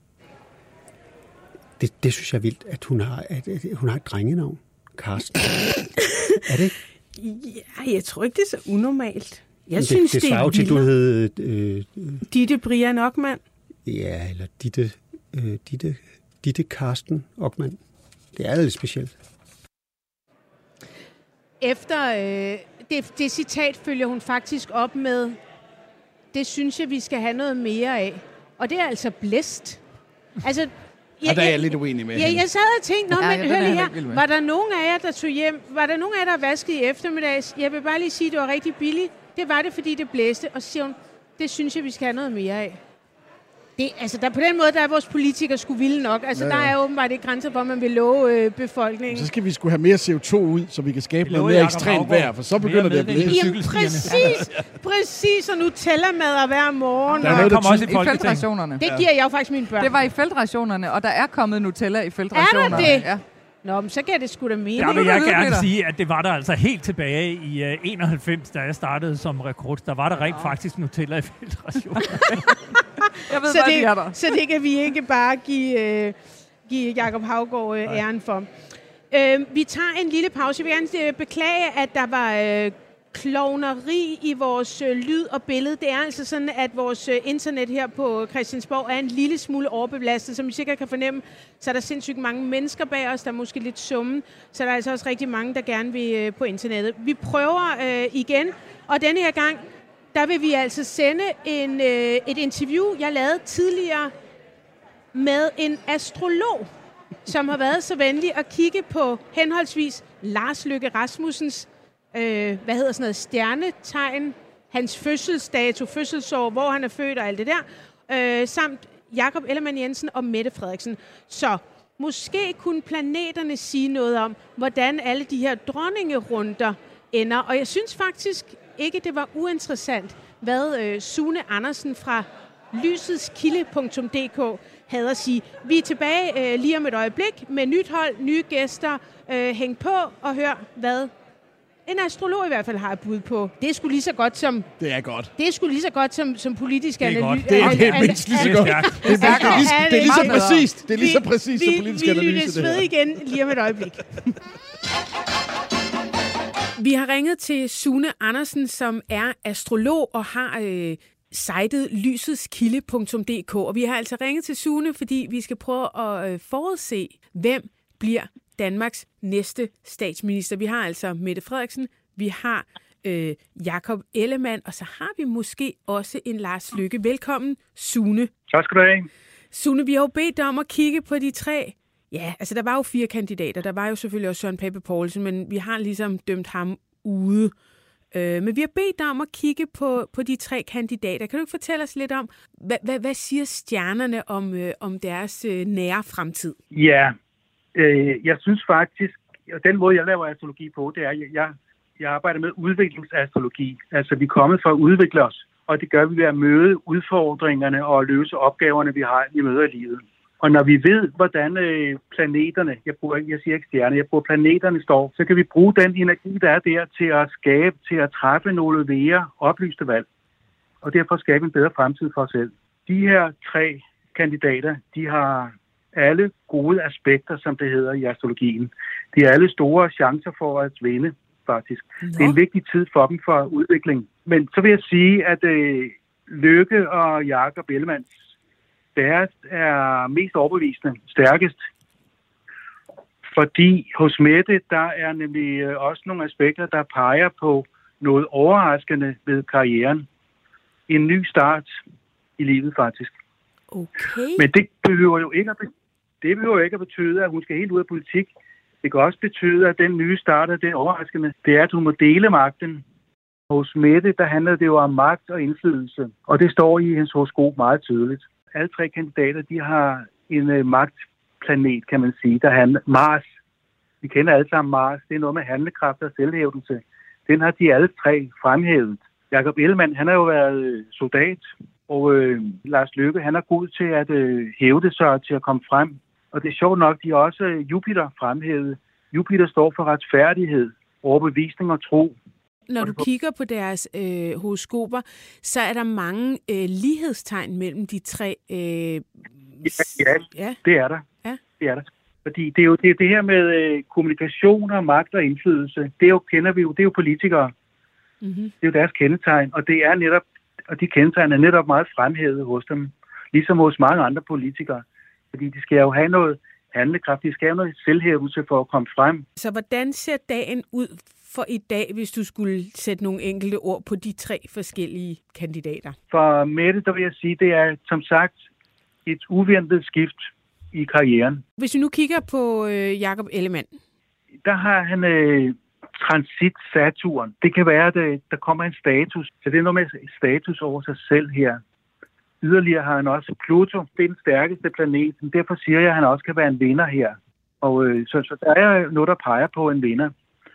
Det, det synes jeg er vildt, at hun har, at, at hun har et drengenavn. Carsten. Er det ikke? Ja, jeg tror ikke, det er så unormalt. Jeg det, synes, det, det, det er til, du hed... Øh, Ditte Brian Ockmann. Ja, eller Ditte, øh, Ditte, Ditte Carsten Ockmann. Det er lidt specielt. Efter øh, det, det citat følger hun faktisk op med, det synes jeg, vi skal have noget mere af. Og det er altså blæst. Altså... Ja, og der er jeg lidt uenig med Ja, hende. jeg sad og tænkte, ja, men hør lige her, var der nogen af jer, der tog hjem, var der nogen af jer, der vaskede i eftermiddags? Jeg vil bare lige sige, at det var rigtig billigt. Det var det, fordi det blæste. Og så siger hun, det synes jeg, vi skal have noget mere af. Det, altså, der, på den måde, der er vores politikere sgu vilde nok. Altså, ja, ja. Der er åbenbart ikke grænser for, at man vil love øh, befolkningen. Så skal vi sgu have mere C O to ud, så vi kan skabe noget mere ekstremt vejr, for så begynder det at blæse. Jamen, præcis, præcis, og Nutella-mad hver morgen. Der er noget, der kommer også i feltrationerne. Det giver jeg jo faktisk mine børn. Det var i feltrationerne, og der er kommet Nutella i feltrationerne. Er der det? Ja. Nå, men så giver det sgu da mening. Der vil jeg gerne sige, at det var der altså helt tilbage i uh, enoghalvfems, da jeg startede som rekrut. Der var der rent faktisk Nutella i filtration. Jeg ved, så, hvad det, de er der. Så det kan vi ikke bare give, uh, give Jacob Haugaard uh, æren for. Uh, vi tager en lille pause. Jeg vil gerne beklage, at der var... Uh, klovneri i vores øh, lyd og billede. Det er altså sådan, at vores øh, internet her på Christiansborg er en lille smule overbelastet, som I sikkert kan fornemme. Så er der sindssygt mange mennesker bag os, der er måske lidt summen. Så er der altså også rigtig mange, der gerne vil øh, på internettet. Vi prøver øh, igen, og denne her gang, der vil vi altså sende en, øh, et interview, jeg lavede tidligere med en astrolog, som har været så venlig at kigge på henholdsvis Lars Løkke Rasmussens Øh, hvad hedder sådan noget, stjernetegn, hans fødselsdato, fødselsår, hvor han er født og alt det der, øh, samt Jakob Ellemann-Jensen og Mette Frederiksen. Så måske kunne planeterne sige noget om, hvordan alle de her dronningerunder ender. Og jeg synes faktisk ikke, det var uinteressant, hvad øh, Sune Andersen fra lysets-kilde punktum d k havde at sige. Vi er tilbage øh, lige om et øjeblik med nyt hold, nye gæster. Øh, hæng på og hør, hvad en astrolog i hvert fald har et bud på. Det er sgu lige så godt som... Det er godt. Det er sgu lige så godt som, som politisk analyse. Det er godt. Det er mindst lige så godt. Det er lige så præcist. Det er lige så præcist som politisk analyse. Vi lyttes ved igen lige om et øjeblik. Vi har ringet til Sune Andersen, som er astrolog og har øh, sitet lysets-kilde punktum d k. Og vi har altså ringet til Sune, fordi vi skal prøve at øh, forudse, hvem bliver Danmarks næste statsminister. Vi har altså Mette Frederiksen, vi har øh, Jakob Ellemann, og så har vi måske også en Lars Løkke. Velkommen, Sune. Tak skal du have. Sune, vi har jo bedt dig om at kigge på de tre. Ja, altså der var jo fire kandidater. Der var jo selvfølgelig også Søren Pape Poulsen, men vi har ligesom dømt ham ude. Øh, men vi har bedt dig om at kigge på, på de tre kandidater. Kan du ikke fortælle os lidt om, hvad, hvad, hvad siger stjernerne om, øh, om deres øh, nære fremtid? Ja, øh, jeg synes faktisk, Og den måde, jeg laver astrologi på, det er, at jeg, jeg arbejder med udviklingsastrologi. Altså, vi er kommet for at udvikle os, og det gør vi ved at møde udfordringerne og løse opgaverne, vi har i møder i livet. Og når vi ved, hvordan planeterne, jeg, bruger, jeg siger ikke stjerner, jeg bruger planeterne står, så kan vi bruge den energi, der er der, til at skabe, til at træffe nogle mere oplyste valg. Og derfor skabe en bedre fremtid for os selv. De her tre kandidater, de har alle gode aspekter, som det hedder i astrologien. De har alle store chancer for at vinde, faktisk. Nå. Det er en vigtig tid for dem for udvikling. Men så vil jeg sige, at øh, Løkke og Jakob Ellemanns deres er mest overbevisende, stærkest. Fordi hos Mette, der er nemlig også nogle aspekter, der peger på noget overraskende ved karrieren. En ny start i livet, faktisk. Okay. Men det behøver jo ikke at, det behøver ikke at betyde, at hun skal helt ud af politik. Det kan også betyde, at den nye start er det overraskende. Det er, at hun må dele magten. Hos Mette, der handler det jo om magt og indflydelse. Og det står i hendes horoskop meget tydeligt. Alle tre kandidater, de har en uh, magtplanet, kan man sige. Der handler Mars. Vi kender alle sammen Mars. Det er noget med handlekraft og selvhævdelse. Den har de alle tre fremhævet. Jakob Ellemann, han har jo været soldat, og øh, Lars Løkke, han er god til at øh, hævde sig til at komme frem. Og det er sjovt nok, de har også øh, Jupiter fremhævet. Jupiter står for retfærdighed, overbevisning og tro. Når du kigger på deres øh, horoskoper, så er der mange øh, lighedstegn mellem de tre. Øh, ja, ja, ja, det er der. Ja. Det er der. Fordi det er jo det, det her med øh, kommunikation og magt og indflydelse, det er jo, kender vi jo, det er jo politikere. Mm-hmm. Det er jo deres kendetegn, og det er netop, og de kendetegn er netop meget fremhævet hos dem, ligesom hos mange andre politikere. Fordi de skal jo have noget handlekraft, de skal have noget selvhævdelse for at komme frem. Så hvordan ser dagen ud for i dag, hvis du skulle sætte nogle enkelte ord på de tre forskellige kandidater? For Mette, der vil jeg sige, det er som sagt et uventet skift i karrieren. Hvis vi nu kigger på øh, Jakob Ellemann. Der har han øh, transit Saturn. Det kan være, at øh, der kommer en status. Så det er noget med status over sig selv her. Yderligere har han også Pluto. Det er den stærkeste planet. Derfor siger jeg, at han også kan være en vinder her. Og øh, så, så der er noget, der peger på en vinder.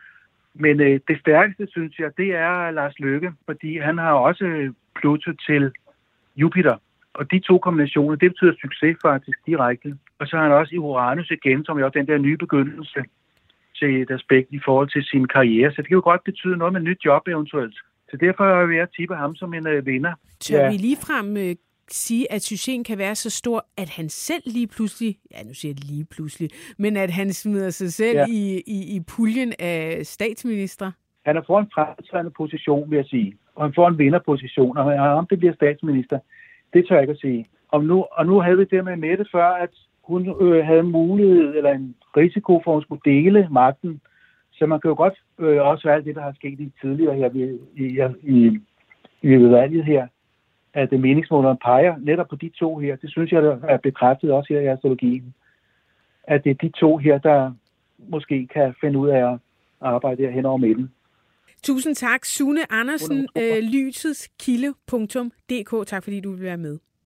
Men øh, det stærkeste, synes jeg, det er Lars Løkke, fordi han har også Pluto til Jupiter. Og de to kombinationer, det betyder succes faktisk direkte. Og så har han også i Uranus igen, som er også den der nye begyndelse til et aspekt i forhold til sin karriere. Så det kan jo godt betyde noget med et nyt job eventuelt. Så derfor vil jeg tippe ham som en øh, vinder. Tør ja. vi ligefrem øh, sige, at succesen kan være så stor, at han selv lige pludselig, ja nu siger jeg lige pludselig, men at han smider sig selv ja. i, i, i puljen af statsminister? Han er for en fremtrædende position, vil jeg sige. Og han får en vinderposition, og om det bliver statsminister, det tør jeg ikke at sige. Og nu, og nu havde vi det med Mette før, at hun øh, havde en mulighed eller en risiko for, at hun skulle dele magten. Så man kan jo godt øh, også være det, der har sket i tidligere her i, i, i, i valget her, at meningsmålerne peger netop på de to her. Det synes jeg, der er bekræftet også her i astrologien. At det er de to her, der måske kan finde ud af at arbejde her hen over midten. Tusind tak, Sune Andersen, øh, lysets kilde punktum d k. Tak fordi du vil være med.